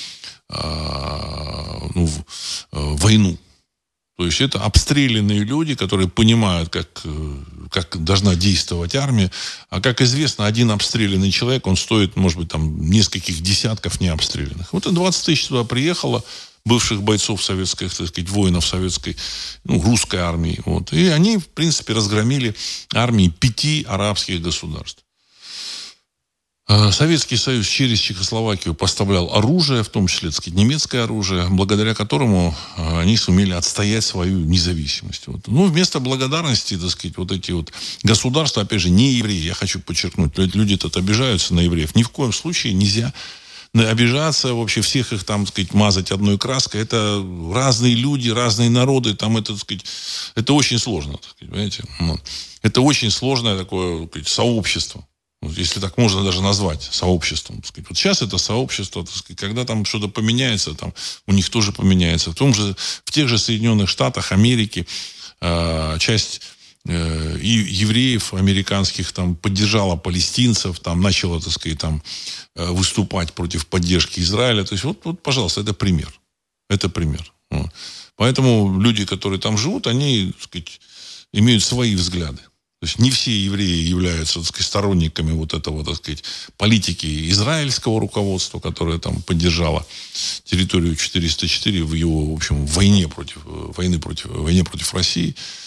э, ну, в, э, войну. То есть это обстрелянные люди, которые понимают, как, как должна действовать армия. А как известно, один обстрелянный человек, он стоит, может быть, там нескольких десятков необстрелянных. Вот и двадцать тысяч туда приехало, бывших бойцов советской, так сказать, воинов советской, ну, русской армии. Вот. И они, в принципе, разгромили армии пяти арабских государств. Советский Союз через Чехословакию поставлял оружие, в том числе, так сказать, немецкое оружие, благодаря которому они сумели отстоять свою независимость. Вот. Ну, вместо благодарности, так сказать, вот эти вот государства, опять же, не евреи, я хочу подчеркнуть, люди тут обижаются на евреев. Ни в коем случае нельзя обижаться, вообще всех их там, так сказать, мазать одной краской. Это разные люди, разные народы, там это, так сказать, это очень сложно, так сказать, понимаете? Это очень сложное такое, так сказать, сообщество. Вот, если так можно даже назвать сообществом. Так сказать. Вот сейчас это сообщество, так сказать, когда там что-то поменяется, там, у них тоже поменяется. В, том же, в тех же Соединенных Штатах Америки э, часть э, и евреев американских там, поддержала палестинцев, там, начала, так сказать, там, э, выступать против поддержки Израиля. То есть, вот, вот, пожалуйста, это пример. Это пример. Вот. Поэтому люди, которые там живут, они, так сказать, имеют свои взгляды. То есть не все евреи являются, так сказать, сторонниками вот этого, так сказать, политики израильского руководства, которое там поддержало территорию четыреста четыре в его, в общем, войне против, войны против, войне против России.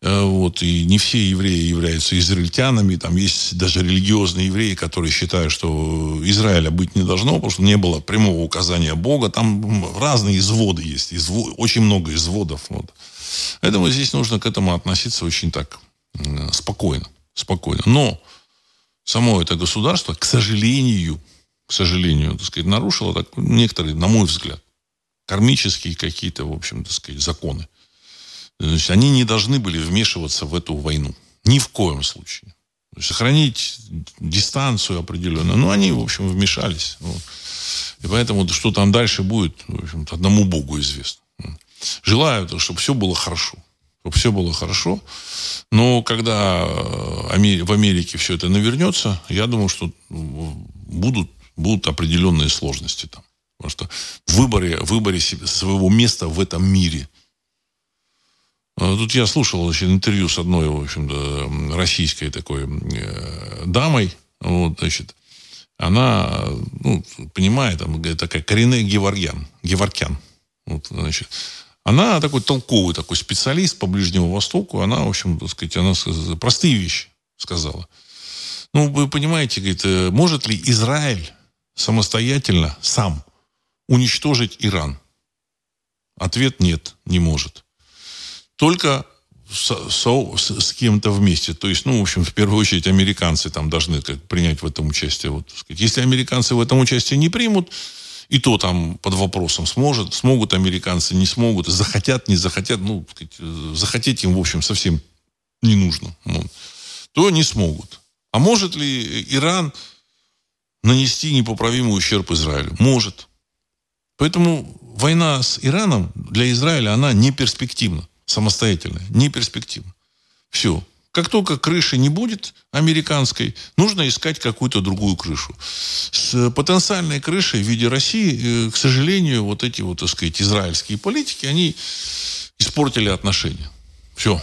Вот, и не все евреи являются израильтянами. Там есть даже религиозные евреи, которые считают, что Израиля быть не должно, потому что не было прямого указания Бога. Там разные изводы есть. Изво... Очень много изводов. Вот. Поэтому здесь нужно к этому относиться очень так спокойно. спокойно. Но само это государство, к сожалению, к сожалению, так сказать, нарушило так, некоторые, на мой взгляд, кармические какие-то, в общем, так сказать, законы. Значит, они не должны были вмешиваться в эту войну. Ни в коем случае. То есть, сохранить дистанцию определенную. Но они, в общем, вмешались. Вот. И поэтому, что там дальше будет, в общем, одному Богу известно. Желаю, чтобы все было хорошо. Чтобы все было хорошо. Но когда в Америке все это навернется, я думаю, что будут, будут определенные сложности там. Потому что в выборе, в выборе своего места в этом мире. Тут я слушал значит, интервью с одной, в общем-то, российской такой э, дамой. Вот, значит, она, ну, понимает, там, такая Карине Геворгян. Геворкян. Вот, значит, она такой толковый такой специалист по Ближнему Востоку. Она, в общем, так сказать, она простые вещи сказала. Ну, вы понимаете, говорит, может ли Израиль самостоятельно, сам уничтожить Иран? Ответ нет, не может. Только с, с, с кем-то вместе. То есть, ну, в общем, в первую очередь, американцы там должны как, принять в этом участие. Вот, так сказать. Если американцы в этом участие не примут, и то там под вопросом сможет, смогут американцы, не смогут, захотят, не захотят, ну, так сказать, захотеть им, в общем, совсем не нужно, ну, то не смогут. А может ли Иран нанести непоправимый ущерб Израилю? Может. Поэтому война с Ираном для Израиля, она не перспективна. Самостоятельно, не перспективно. Все. Как только крыши не будет американской, нужно искать какую-то другую крышу. С потенциальной крышей в виде России, к сожалению, вот эти вот, так сказать, израильские политики, они испортили отношения. Все.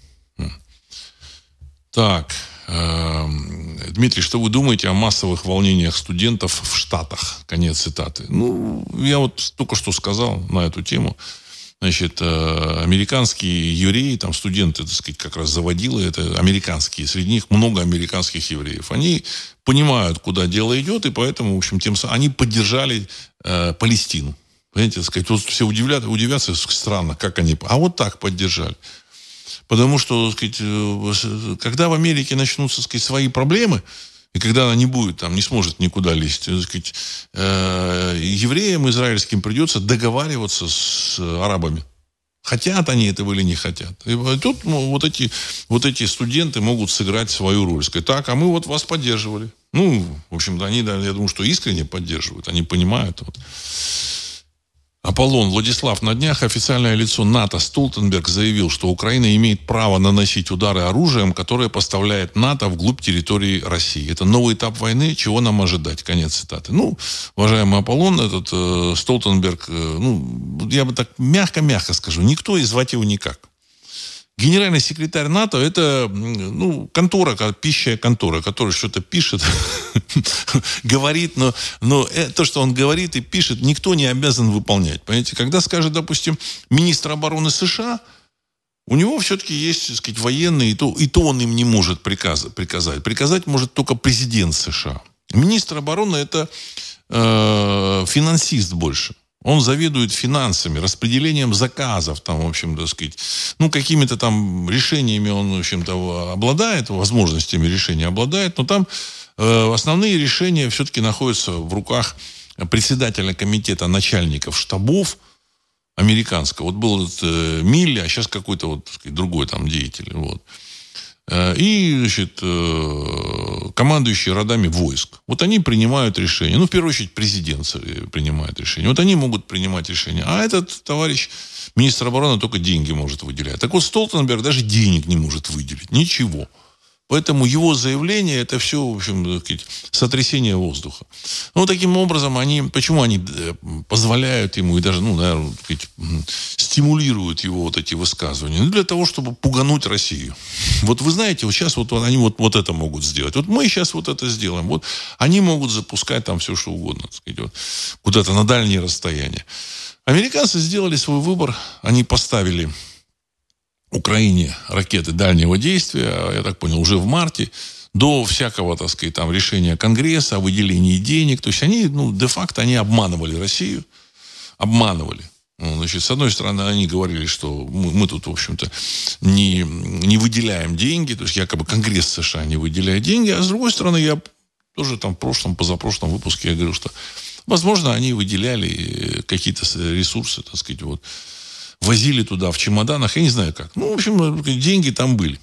Так. Дмитрий, что вы думаете о массовых волнениях студентов в Штатах? Конец цитаты. Ну, я вот только что сказал на эту тему. Значит, американские евреи, там студенты, так сказать, как раз заводилы, это американские, среди них много американских евреев. Они понимают, куда дело идет, и поэтому, в общем, тем самым они поддержали э, Палестину. Понимаете, так сказать, вот все удивляют, удивятся странно, как они, а вот так поддержали. Потому что, так сказать, когда в Америке начнутся, так сказать, свои проблемы, и когда она не будет, там, не сможет никуда лезть, так сказать, э, евреям израильским придется договариваться с арабами. Хотят они этого или не хотят. И тут ну, вот, эти, вот эти студенты могут сыграть свою роль. Сказать, так, а мы вот вас поддерживали. Ну, в общем-то, они, да, я думаю, что искренне поддерживают. Они понимают. Вот. Аполлон. Владислав, на днях официальное лицо НАТО Столтенберг заявил, что Украина имеет право наносить удары оружием, которое поставляет НАТО вглубь территории России. Это новый этап войны, чего нам ожидать? Конец цитаты. Ну, уважаемый Аполлон, этот э, Столтенберг, э, ну, я бы так мягко-мягко скажу, никто и звать его никак. Генеральный секретарь НАТО – это ну, контора, пищая контора, которая что-то пишет, говорит, но, но то, что он говорит и пишет, никто не обязан выполнять. Понимаете? Когда скажет, допустим, министр обороны США, у него все-таки есть, так сказать, военные, и то, и то он им не может приказ, приказать. Приказать может только президент США. Министр обороны – это э, финансист больше. Он заведует финансами, распределением заказов, там, в общем, так сказать, ну, какими-то там решениями он, в общем-то, обладает, возможностями решения обладает, но там э, основные решения все-таки находятся в руках председателя комитета начальников штабов американского. Вот был этот э, Милли, а сейчас какой-то вот, так сказать, другой там деятель, вот. И, значит, командующие родами войск. Вот они принимают решения. Ну, в первую очередь, президент принимает решения. Вот они могут принимать решения. А этот товарищ, министр обороны, только деньги может выделять. Так вот, Столтенберг даже денег не может выделить. Ничего. Поэтому его заявление, это все, в общем, так сказать, сотрясение воздуха. Ну, таким образом, они, почему они позволяют ему и даже, ну, наверное, так сказать, стимулируют его вот эти высказывания? Ну, для того, чтобы пугануть Россию. Вот вы знаете, вот сейчас вот они вот, вот это могут сделать. Вот мы сейчас вот это сделаем. Вот они могут запускать там все, что угодно, так сказать, вот, куда-то на дальние расстояния. Американцы сделали свой выбор. Они поставили Украине ракеты дальнего действия, я так понял, уже в марте, до всякого, так сказать, там, решения Конгресса о выделении денег. То есть они, ну, де-факто, они обманывали Россию. Обманывали. Ну, значит, с одной стороны, они говорили, что мы, мы тут, в общем-то, не, не выделяем деньги. То есть якобы Конгресс США не выделяет деньги. А с другой стороны, я тоже там в прошлом, позапрошлом выпуске я говорил, что, возможно, они выделяли какие-то ресурсы, так сказать, вот, возили туда в чемоданах. Я не знаю как. Ну, в общем, деньги там были.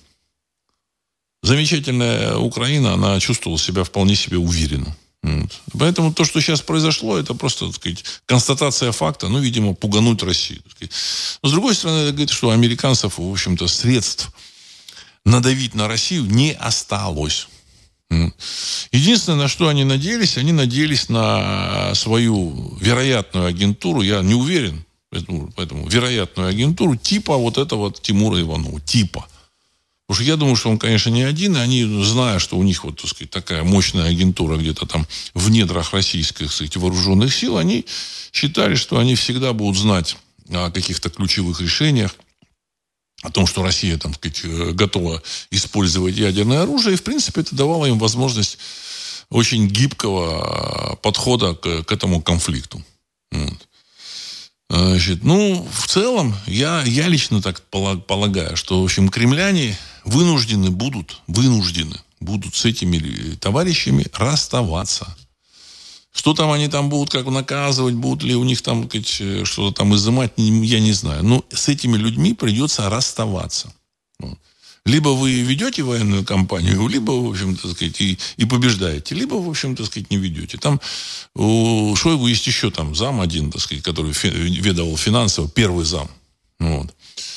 Замечательная Украина, она чувствовала себя вполне себе уверенно. Вот. Поэтому то, что сейчас произошло, это просто, так сказать, констатация факта, ну, видимо, пугануть Россию. Так сказать. Но, с другой стороны, это говорит, что у американцев, в общем-то, средств надавить на Россию не осталось. Единственное, на что они надеялись, они надеялись на свою вероятную агентуру, я не уверен, поэтому, поэтому вероятную агентуру типа вот этого Тимура Иванова, типа. Потому что я думаю, что он, конечно, не один, и они, зная, что у них вот, так сказать, такая мощная агентура где-то там в недрах российских, так сказать, вооруженных сил, они считали, что они всегда будут знать о каких-то ключевых решениях, о том, что Россия, там, так сказать, готова использовать ядерное оружие, и, в принципе, это давало им возможность очень гибкого подхода к, к этому конфликту. Вот. Значит, ну, в целом, я, я лично так полагаю, что, в общем, кремляне вынуждены будут, вынуждены будут с этими товарищами расставаться. Что там они там будут, как наказывать, будут ли у них там сказать, что-то там изымать, я не знаю. Но с этими людьми придется расставаться. Либо вы ведете военную кампанию, либо, в общем-то, так сказать, и, и побеждаете, либо, в общем-то, так сказать, не ведете. Там у Шойгу есть еще там зам один, так сказать, который фи- ведал финансово, первый зам, вот,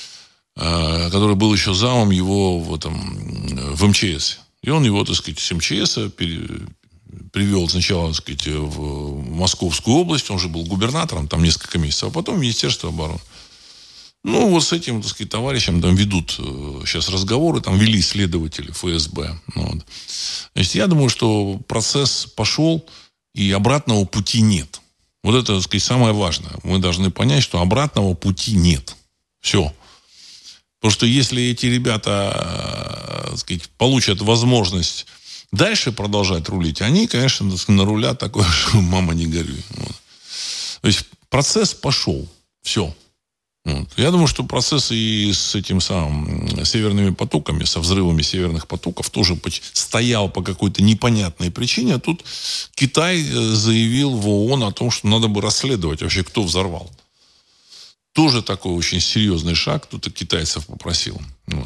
а, который был еще замом его в, этом, в эм че эс. И он его, так сказать, с эм че эса пере, привел сначала, так сказать, в Московскую область, он же был губернатором там несколько месяцев, а потом в Министерство обороны. Ну, вот с этим, так сказать, товарищем там ведут э, сейчас разговоры, там вели следователи эф эс бэ. Вот. Значит, я думаю, что процесс пошел, и обратного пути нет. Вот это, так сказать, самое важное. Мы должны понять, что обратного пути нет. Все. Потому что если эти ребята, так сказать, получат возможность дальше продолжать рулить, они, конечно, на руля такое, что мама не горюй. Вот. То есть процесс пошел. Все. Вот. Я думаю, что процесс и с этим самым северными потоками, со взрывами северных потоков тоже стоял по какой-то непонятной причине. А тут Китай заявил в ООН о том, что надо бы расследовать вообще, кто взорвал. Тоже такой очень серьезный шаг. Тут и китайцев попросил. Вот.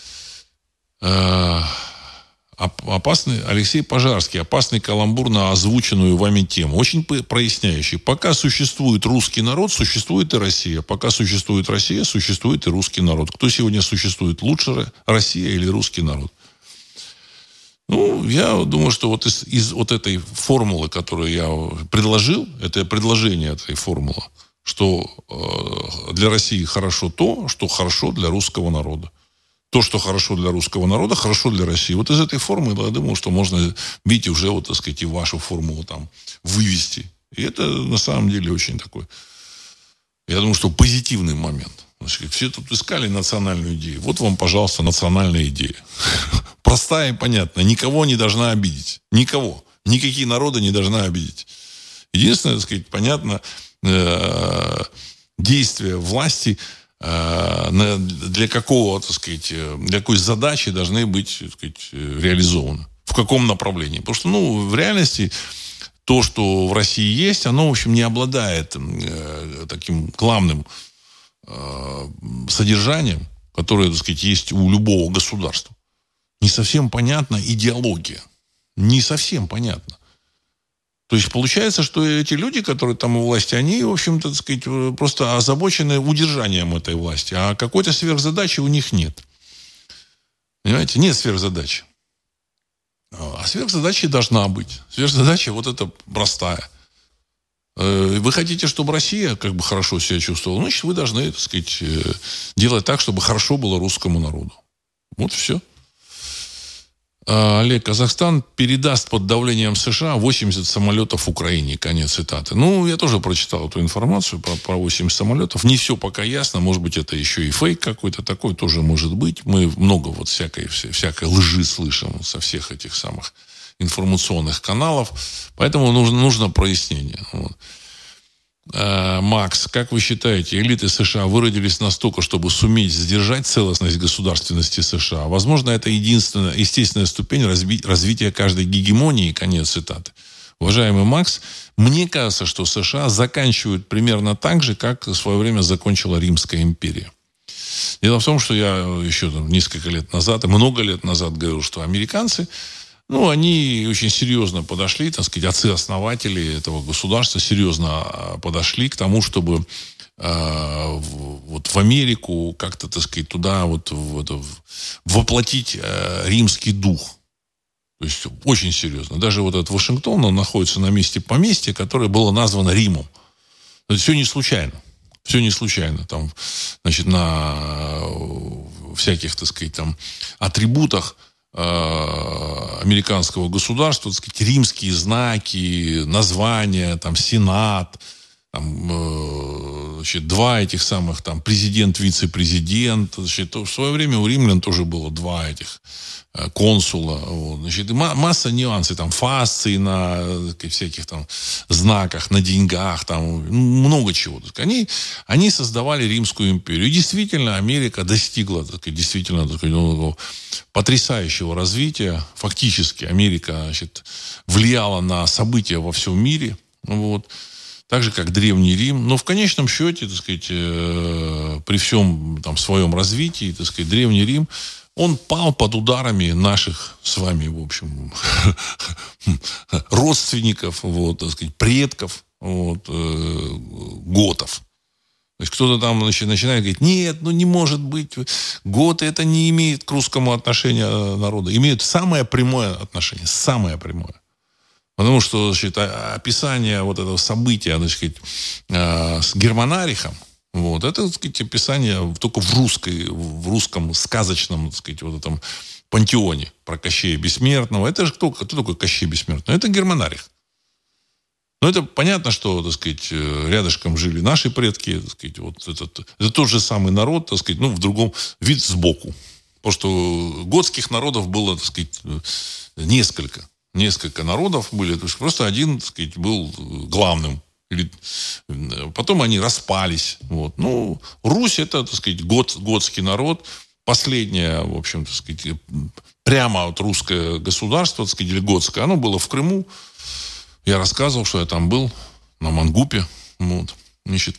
Опасный, Алексей Пожарский. Опасный каламбур на озвученную вами тему. Очень проясняющий. Пока существует русский народ, существует и Россия. Пока существует Россия, существует и русский народ. Кто сегодня существует лучше, Россия или русский народ? Ну, я думаю, что вот из, из вот этой формулы, которую я предложил, это предложение этой формулы, что э, для России хорошо то, что хорошо для русского народа. То, что хорошо для русского народа, хорошо для России. Вот из этой формулы, я думаю, что можно, видите, уже, вот, так сказать, и вашу формулу там вывести. И это, на самом деле, очень такой, я думаю, что позитивный момент. Значит, все тут искали национальную идею. Вот вам, пожалуйста, национальная идея. Простая и понятная. Никого не должна обидеть. Никого. Никакие народы не должна обидеть. Единственное, так сказать, понятно, действия власти для какого, так сказать, для какой задачи должны быть, так сказать, реализованы. В каком направлении. Потому что, ну, в реальности то, что в России есть, оно, в общем, не обладает э, таким главным э, содержанием, которое, так сказать, есть у любого государства. Не совсем понятна идеология. Не совсем понятно. То есть получается, что эти люди, которые там у власти, они, в общем-то, так сказать, просто озабочены удержанием этой власти. А какой-то сверхзадачи у них нет. Понимаете? Нет сверхзадачи. А сверхзадача должна быть. Сверхзадача вот эта простая. Вы хотите, чтобы Россия как бы хорошо себя чувствовала? Значит, вы должны, так сказать, делать так, чтобы хорошо было русскому народу. Вот все. Олег, Казахстан передаст под давлением США восемьдесят самолетов Украине. Конец цитаты. Ну, я тоже прочитал эту информацию про, про восемьдесят самолетов. Не все пока ясно. Может быть, это еще и фейк какой-то такой тоже может быть. Мы много вот всякой, всякой лжи слышим со всех этих самых информационных каналов. Поэтому нужно, нужно прояснение. Вот. Макс, как вы считаете, элиты США выродились настолько, чтобы суметь сдержать целостность государственности США? Возможно, это единственная, естественная ступень разви- развития каждой гегемонии. Конец цитаты. Уважаемый Макс, мне кажется, что США заканчивают примерно так же, как в свое время закончила Римская империя. Дело в том, что я еще там, несколько лет назад, и много лет назад говорил, что американцы, ну, они очень серьезно подошли, так сказать, отцы-основатели этого государства серьезно подошли к тому, чтобы э, вот в Америку как-то, так сказать, туда вот, вот воплотить э, римский дух. То есть очень серьезно. Даже вот этот Вашингтон, он находится на месте поместья, которое было названо Римом. Это все не случайно. Все не случайно. Там, значит, на всяких, так сказать, там атрибутах американского государства, так сказать, римские знаки, названия, там, Сенат, там, значит, два этих самых, там, президент, вице-президент. Значит, в свое время у римлян тоже было два этих консула. Вот, значит, масса нюансов, там, фасции на сказать, всяких там знаках, на деньгах, там, много чего. Так, они, они создавали Римскую империю. И действительно, Америка достигла, так сказать, действительно, так сказать, ну, потрясающего развития. Фактически Америка, значит, влияла на события во всем мире. Вот. Так же, как Древний Рим. Но в конечном счете, так сказать, э, при всем там, своем развитии, так сказать, Древний Рим, он пал под ударами наших с вами, в общем, родственников, вот, так сказать, предков, вот, э, готов. То есть кто-то там начинает говорить, нет, ну не может быть, готы это не имеет к русскому отношения народа. Имеют самое прямое отношение, самое прямое. Потому что, значит, описание вот этого события, значит, э, с Германарихом, вот, это, так сказать, описание только в русской, в русском сказочном, так сказать, вот этом пантеоне про Кощея Бессмертного. Это же кто, кто такой Кощей Бессмертный? Это Германарих. Но это понятно, что, так сказать, рядышком жили наши предки, так сказать, вот этот, это тот же самый народ, так сказать, ну, в другом вид сбоку. Потому что готских народов было, так сказать, несколько. Несколько народов были, то есть просто один, так сказать, был главным. Или, потом они распались. Вот. Ну, Русь это, так сказать, гот, готский народ. Последнее, в общем, так сказать, прямо вот русское государство, так сказать, или готское, оно было в Крыму. Я рассказывал, что я там был, на Мангупе. Вот. Значит,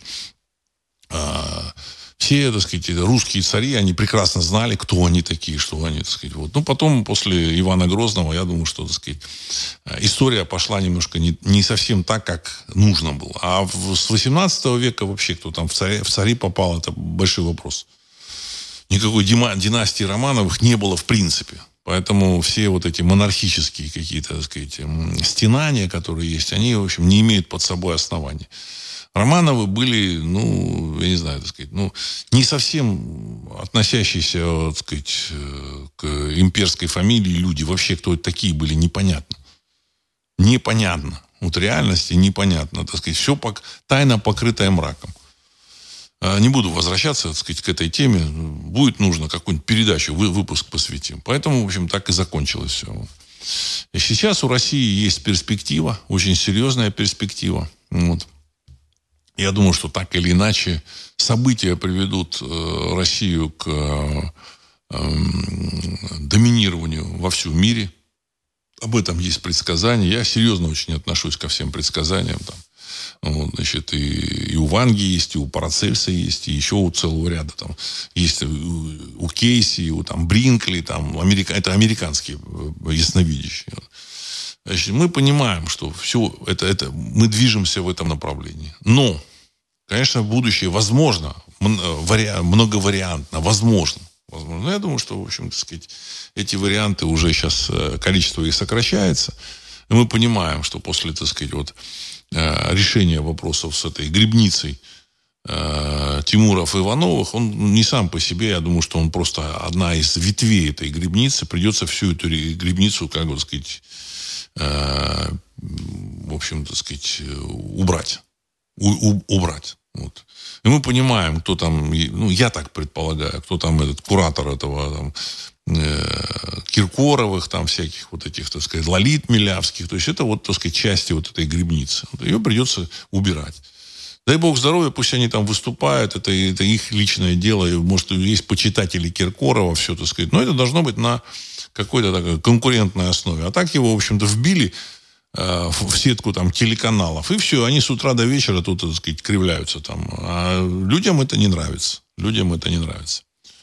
а, все, так сказать, русские цари, они прекрасно знали, кто они такие, что они, так сказать. Вот. Ну, потом, после Ивана Грозного, я думаю, что, так сказать, история пошла немножко не, не совсем так, как нужно было. А в, с восемнадцатого века вообще, кто там в цари, в цари попал, это большой вопрос. Никакой династии Романовых не было в принципе. Поэтому все вот эти монархические какие-то, так сказать, стенания, которые есть, они, в общем, не имеют под собой основания. Романовы были, ну, я не знаю, так сказать, ну, не совсем относящиеся, так сказать, к имперской фамилии люди. Вообще, кто это такие были, непонятно. Непонятно. Вот реальности непонятно, так сказать. Все пок... тайна, покрытая мраком. Не буду возвращаться, так сказать, к этой теме. Будет нужно какую-нибудь передачу, выпуск посвятим. Поэтому, в общем, так и закончилось все. И сейчас у России есть перспектива, очень серьезная перспектива. Вот. Я думаю, что так или иначе события приведут э, Россию к э, э, доминированию во всем мире. Об этом есть предсказания. Я серьезно очень отношусь ко всем предсказаниям. Там. Вот, значит, и, и у Ванги есть, и у Парацельса есть, и еще у целого ряда. Там, есть у, у Кейси, и у там, Бринкли. Там, Америка, это американские ясновидящие. Значит, мы понимаем, что все это, это, мы движемся в этом направлении. Но, конечно, будущее возможно, многовариантно, возможно. возможно. Но я думаю, что, в общем, так сказать, эти варианты уже сейчас, количество их сокращается. И мы понимаем, что после, так сказать, вот, решения вопросов с этой грибницей э, Тимуров и Ивановых, он не сам по себе, я думаю, что он просто одна из ветвей этой грибницы. Придется всю эту грибницу, как бы сказать, э, в общем, так сказать, убрать. У, у, убрать. Вот. И мы понимаем, кто там, ну, я так предполагаю, кто там этот куратор этого там, э, Киркоровых, там всяких вот этих, так сказать, Лолит Милявских. То есть это вот, так сказать, части вот этой грибницы. Вот ее придется убирать. Дай бог здоровья, пусть они там выступают, это, это их личное дело. И, может, есть почитатели Киркорова, все, так сказать. Но это должно быть на какой-то такой конкурентной основе. А так его, в общем-то, вбили в сетку там телеканалов. И все, они с утра до вечера тут, так сказать, кривляются там. А людям это не нравится. Людям это не нравится.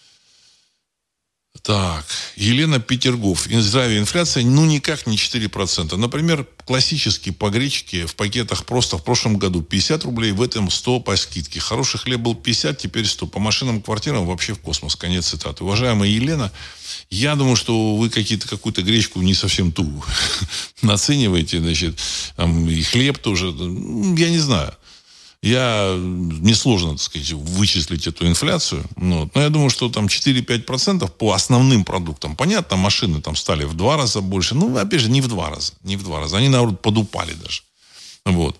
Так, Елена Петергоф. Здравия, инфляция, ну, никак не четыре процента. Например, классический по гречке в пакетах просто в прошлом году пятьдесят рублей, в этом сто по скидке. Хороший хлеб был пятьдесят, теперь сто. По машинам, квартирам вообще в космос. Конец цитаты. Уважаемая Елена, я думаю, что вы какие-то, какую-то гречку не совсем ту нацениваете, значит, там, и хлеб тоже. Я не знаю. Я, мне сложно, так сказать, вычислить эту инфляцию. Но, но я думаю, что там четыре-пять процентов по основным продуктам. Понятно, машины там стали в два раза больше. Ну, опять же, не в два раза. Не в два раза. Они, наоборот, подупали даже. Вот.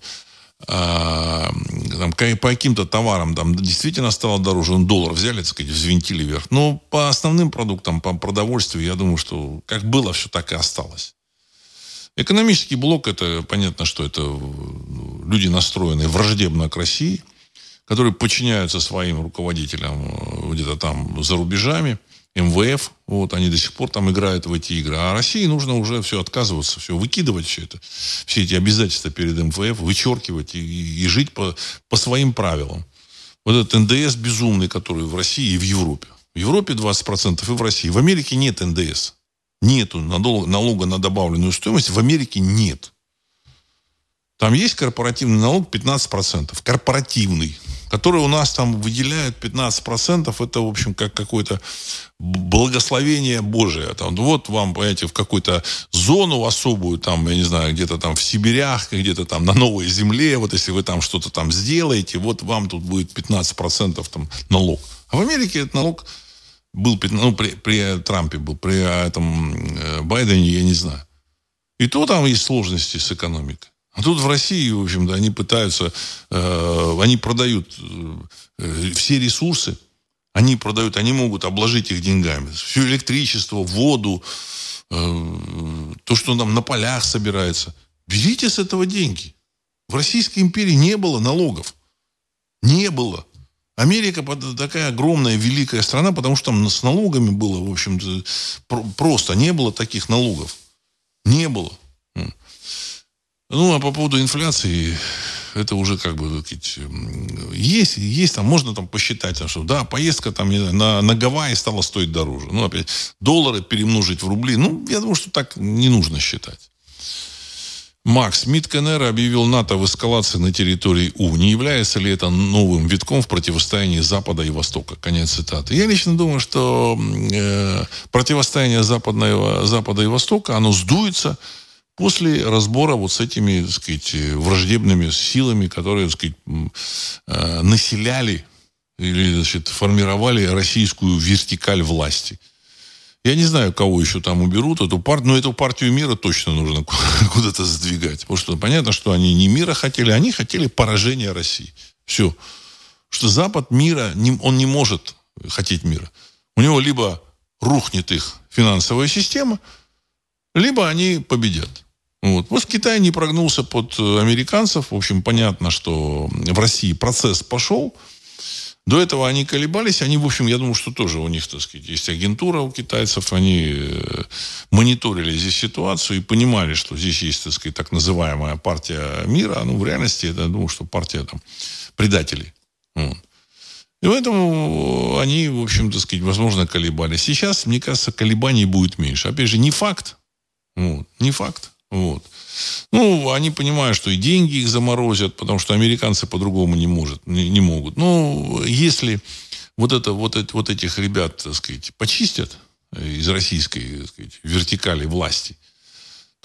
А, там, по каким-то товарам там действительно стало дороже. Он доллар взяли, так сказать, взвинтили вверх. Но по основным продуктам, по продовольствию, я думаю, что как было, все так и осталось. Экономический блок, это понятно, что это люди, настроенные враждебно к России, которые подчиняются своим руководителям где-то там за рубежами, эм вэ эф, вот, они до сих пор там играют в эти игры. А России нужно уже все отказываться, все выкидывать, все это, все эти обязательства перед эм вэ эф, вычеркивать и, и, и жить по, по своим правилам. Вот этот эн дэ эс безумный, который в России и в Европе. В Европе двадцать процентов и в России. В Америке нет эн дэ эс. Нету налога на добавленную стоимость. В Америке нет. Там есть корпоративный налог пятнадцать процентов. Корпоративный. Который у нас там выделяют пятнадцать процентов. Это, в общем, как какое-то благословение Божие. Там, вот вам, понимаете, в какую-то зону особую, там, я не знаю, где-то там в Сибирях, где-то там на Новой Земле. Вот если вы там что-то там сделаете, вот вам тут будет пятнадцать процентов там налог. А в Америке этот налог был, ну, при, при Трампе был, при этом э, Байдене, я не знаю. И то там есть сложности с экономикой. А тут в России, в общем-то, они пытаются, э, они продают э, все ресурсы, они продают, они могут обложить их деньгами. Все электричество, воду, э, то, что там на полях собирается. Берите с этого деньги. В Российской империи не было налогов. Не было. Америка такая огромная, великая страна, потому что там с налогами было, в общем-то, просто не было таких налогов. Не было. Ну, а по поводу инфляции, это уже как бы, сказать, есть, есть там, можно там посчитать, что да, поездка там на, на Гавайи стала стоить дороже. Ну, опять, доллары перемножить в рубли. Ну, я думаю, что так не нужно считать. Макс, МИД ка эн эр объявил НАТО в эскалации на территории У. Не является ли это новым витком в противостоянии Запада и Востока? Конец цитаты. Я лично думаю, что э, противостояние Западного, Запада и Востока, оно сдуется после разбора вот с этими, так сказать, враждебными силами, которые, так сказать, э, населяли или, значит, формировали российскую вертикаль власти. Я не знаю, кого еще там уберут, эту партию, но эту партию мира точно нужно куда-то сдвигать. Потому что понятно, что они не мира хотели, они хотели поражения России. Все. Что Запад мира, он не может хотеть мира. У него либо рухнет их финансовая система, либо они победят. Вот. Может, Китай не прогнулся под американцев. В общем, понятно, что в России процесс пошел. До этого они колебались, они, в общем, я думаю, что тоже у них, так сказать, есть агентура у китайцев, они мониторили здесь ситуацию и понимали, что здесь есть, так сказать, так называемая партия мира, ну, в реальности, это, я думаю, что партия там предателей. Вот. И поэтому они, в общем, так сказать, возможно, колебались. Сейчас, мне кажется, колебаний будет меньше. Опять же, не факт, вот, не факт, вот. Ну, они понимают, что и деньги их заморозят, потому что американцы по-другому не, может, не, не могут. Ну, если вот, это, вот, это, вот этих ребят, так сказать, почистят из российской, так сказать, вертикали власти,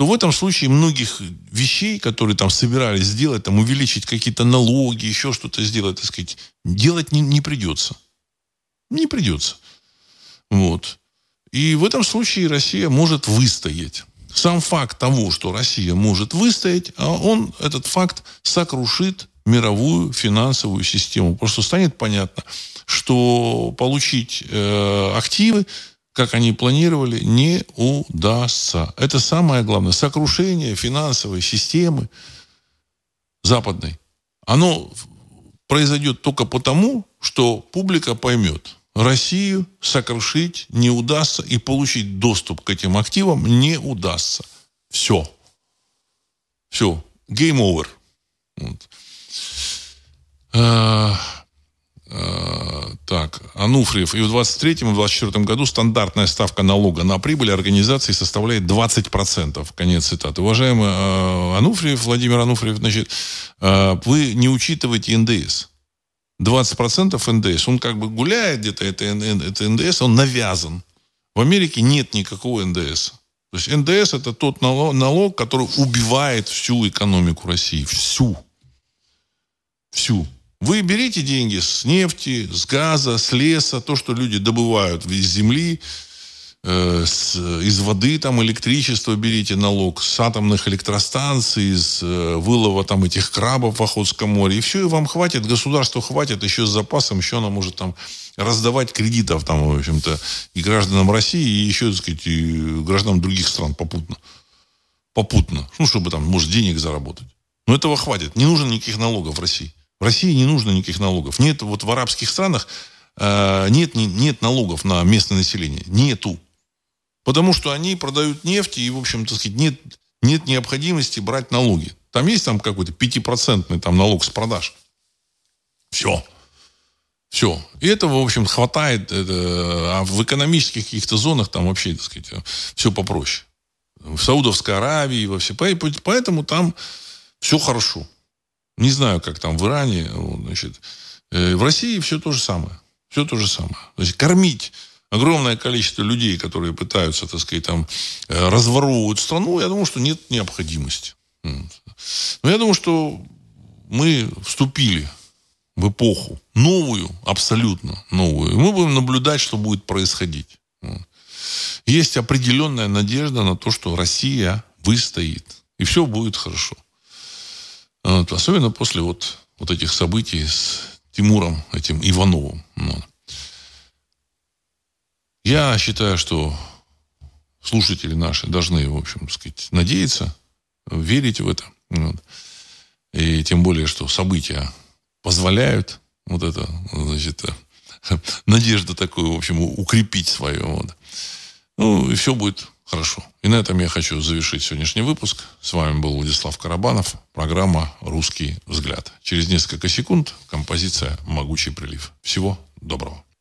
то в этом случае многих вещей, которые там собирались сделать, там увеличить какие-то налоги, еще что-то сделать, так сказать, делать не, не придется. Не придется. Вот. И в этом случае Россия может выстоять. Сам факт того, что Россия может выстоять, он, этот факт, сокрушит мировую финансовую систему. Просто станет понятно, что получить э, активы, как они планировали, не удастся. Это самое главное. Сокрушение финансовой системы западной. Оно произойдет только потому, что публика поймет, Россию сокрушить не удастся и получить доступ к этим активам не удастся. Все. Все. Game over. Вот. А, а, так. Ануфриев. И в двадцать третьем и в двадцать четвёртом году стандартная ставка налога на прибыль организации составляет двадцать процентов. Конец цитаты. Уважаемый а, Ануфриев, Владимир Ануфриев, значит, а, вы не учитываете эн дэ эс. двадцать процентов эн дэ эс. Он как бы гуляет где-то, это, это эн дэ эс, он навязан. В Америке нет никакого эн дэ эс. То есть эн дэ эс это тот налог, налог, который убивает всю экономику России. Всю. Всю. Вы берите деньги с нефти, с газа, с леса, то, что люди добывают из земли, э, с, из воды, там, электричество берите налог, с атомных электростанций, с э, вылова там, этих крабов в Охотском море. И все, и вам хватит, государству хватит еще с запасом, еще оно может там раздавать кредитов, там, в общем-то, и гражданам России, и еще, так сказать, и гражданам других стран попутно. Попутно. Ну, чтобы там, может, денег заработать. Но этого хватит. Не нужно никаких налогов в России. В России не нужно никаких налогов. Нет, вот в арабских странах э, нет, не, нет налогов на местное население. Нету. Потому что они продают нефть, и, в общем, так сказать, нет, нет необходимости брать налоги. Там есть там какой-то пятипроцентный там налог с продаж. Все. Все. И этого, в общем, хватает. Это, а в экономических каких-то зонах там вообще, так сказать, все попроще. В Саудовской Аравии, во все. Поэтому там все хорошо. Не знаю, как там в Иране. Значит, в России все то же самое. Все то же самое. То есть кормить огромное количество людей, которые пытаются, так сказать, там, разворовывать страну, я думаю, что нет необходимости. Но я думаю, что мы вступили в эпоху новую, абсолютно новую. И мы будем наблюдать, что будет происходить. Есть определенная надежда на то, что Россия выстоит. И все будет хорошо. Вот, особенно после вот, вот этих событий с Тимуром этим Ивановым. Вот. Я считаю, что слушатели наши должны, в общем, так сказать, надеяться, верить в это. Вот. И тем более, что события позволяют вот это, значит, надежда такую, в общем, укрепить свою. Вот. Ну, и все будет хорошо. И на этом я хочу завершить сегодняшний выпуск. С вами был Владислав Карабанов. Программа «Русский взгляд». Через несколько секунд композиция «Могучий прилив». Всего доброго.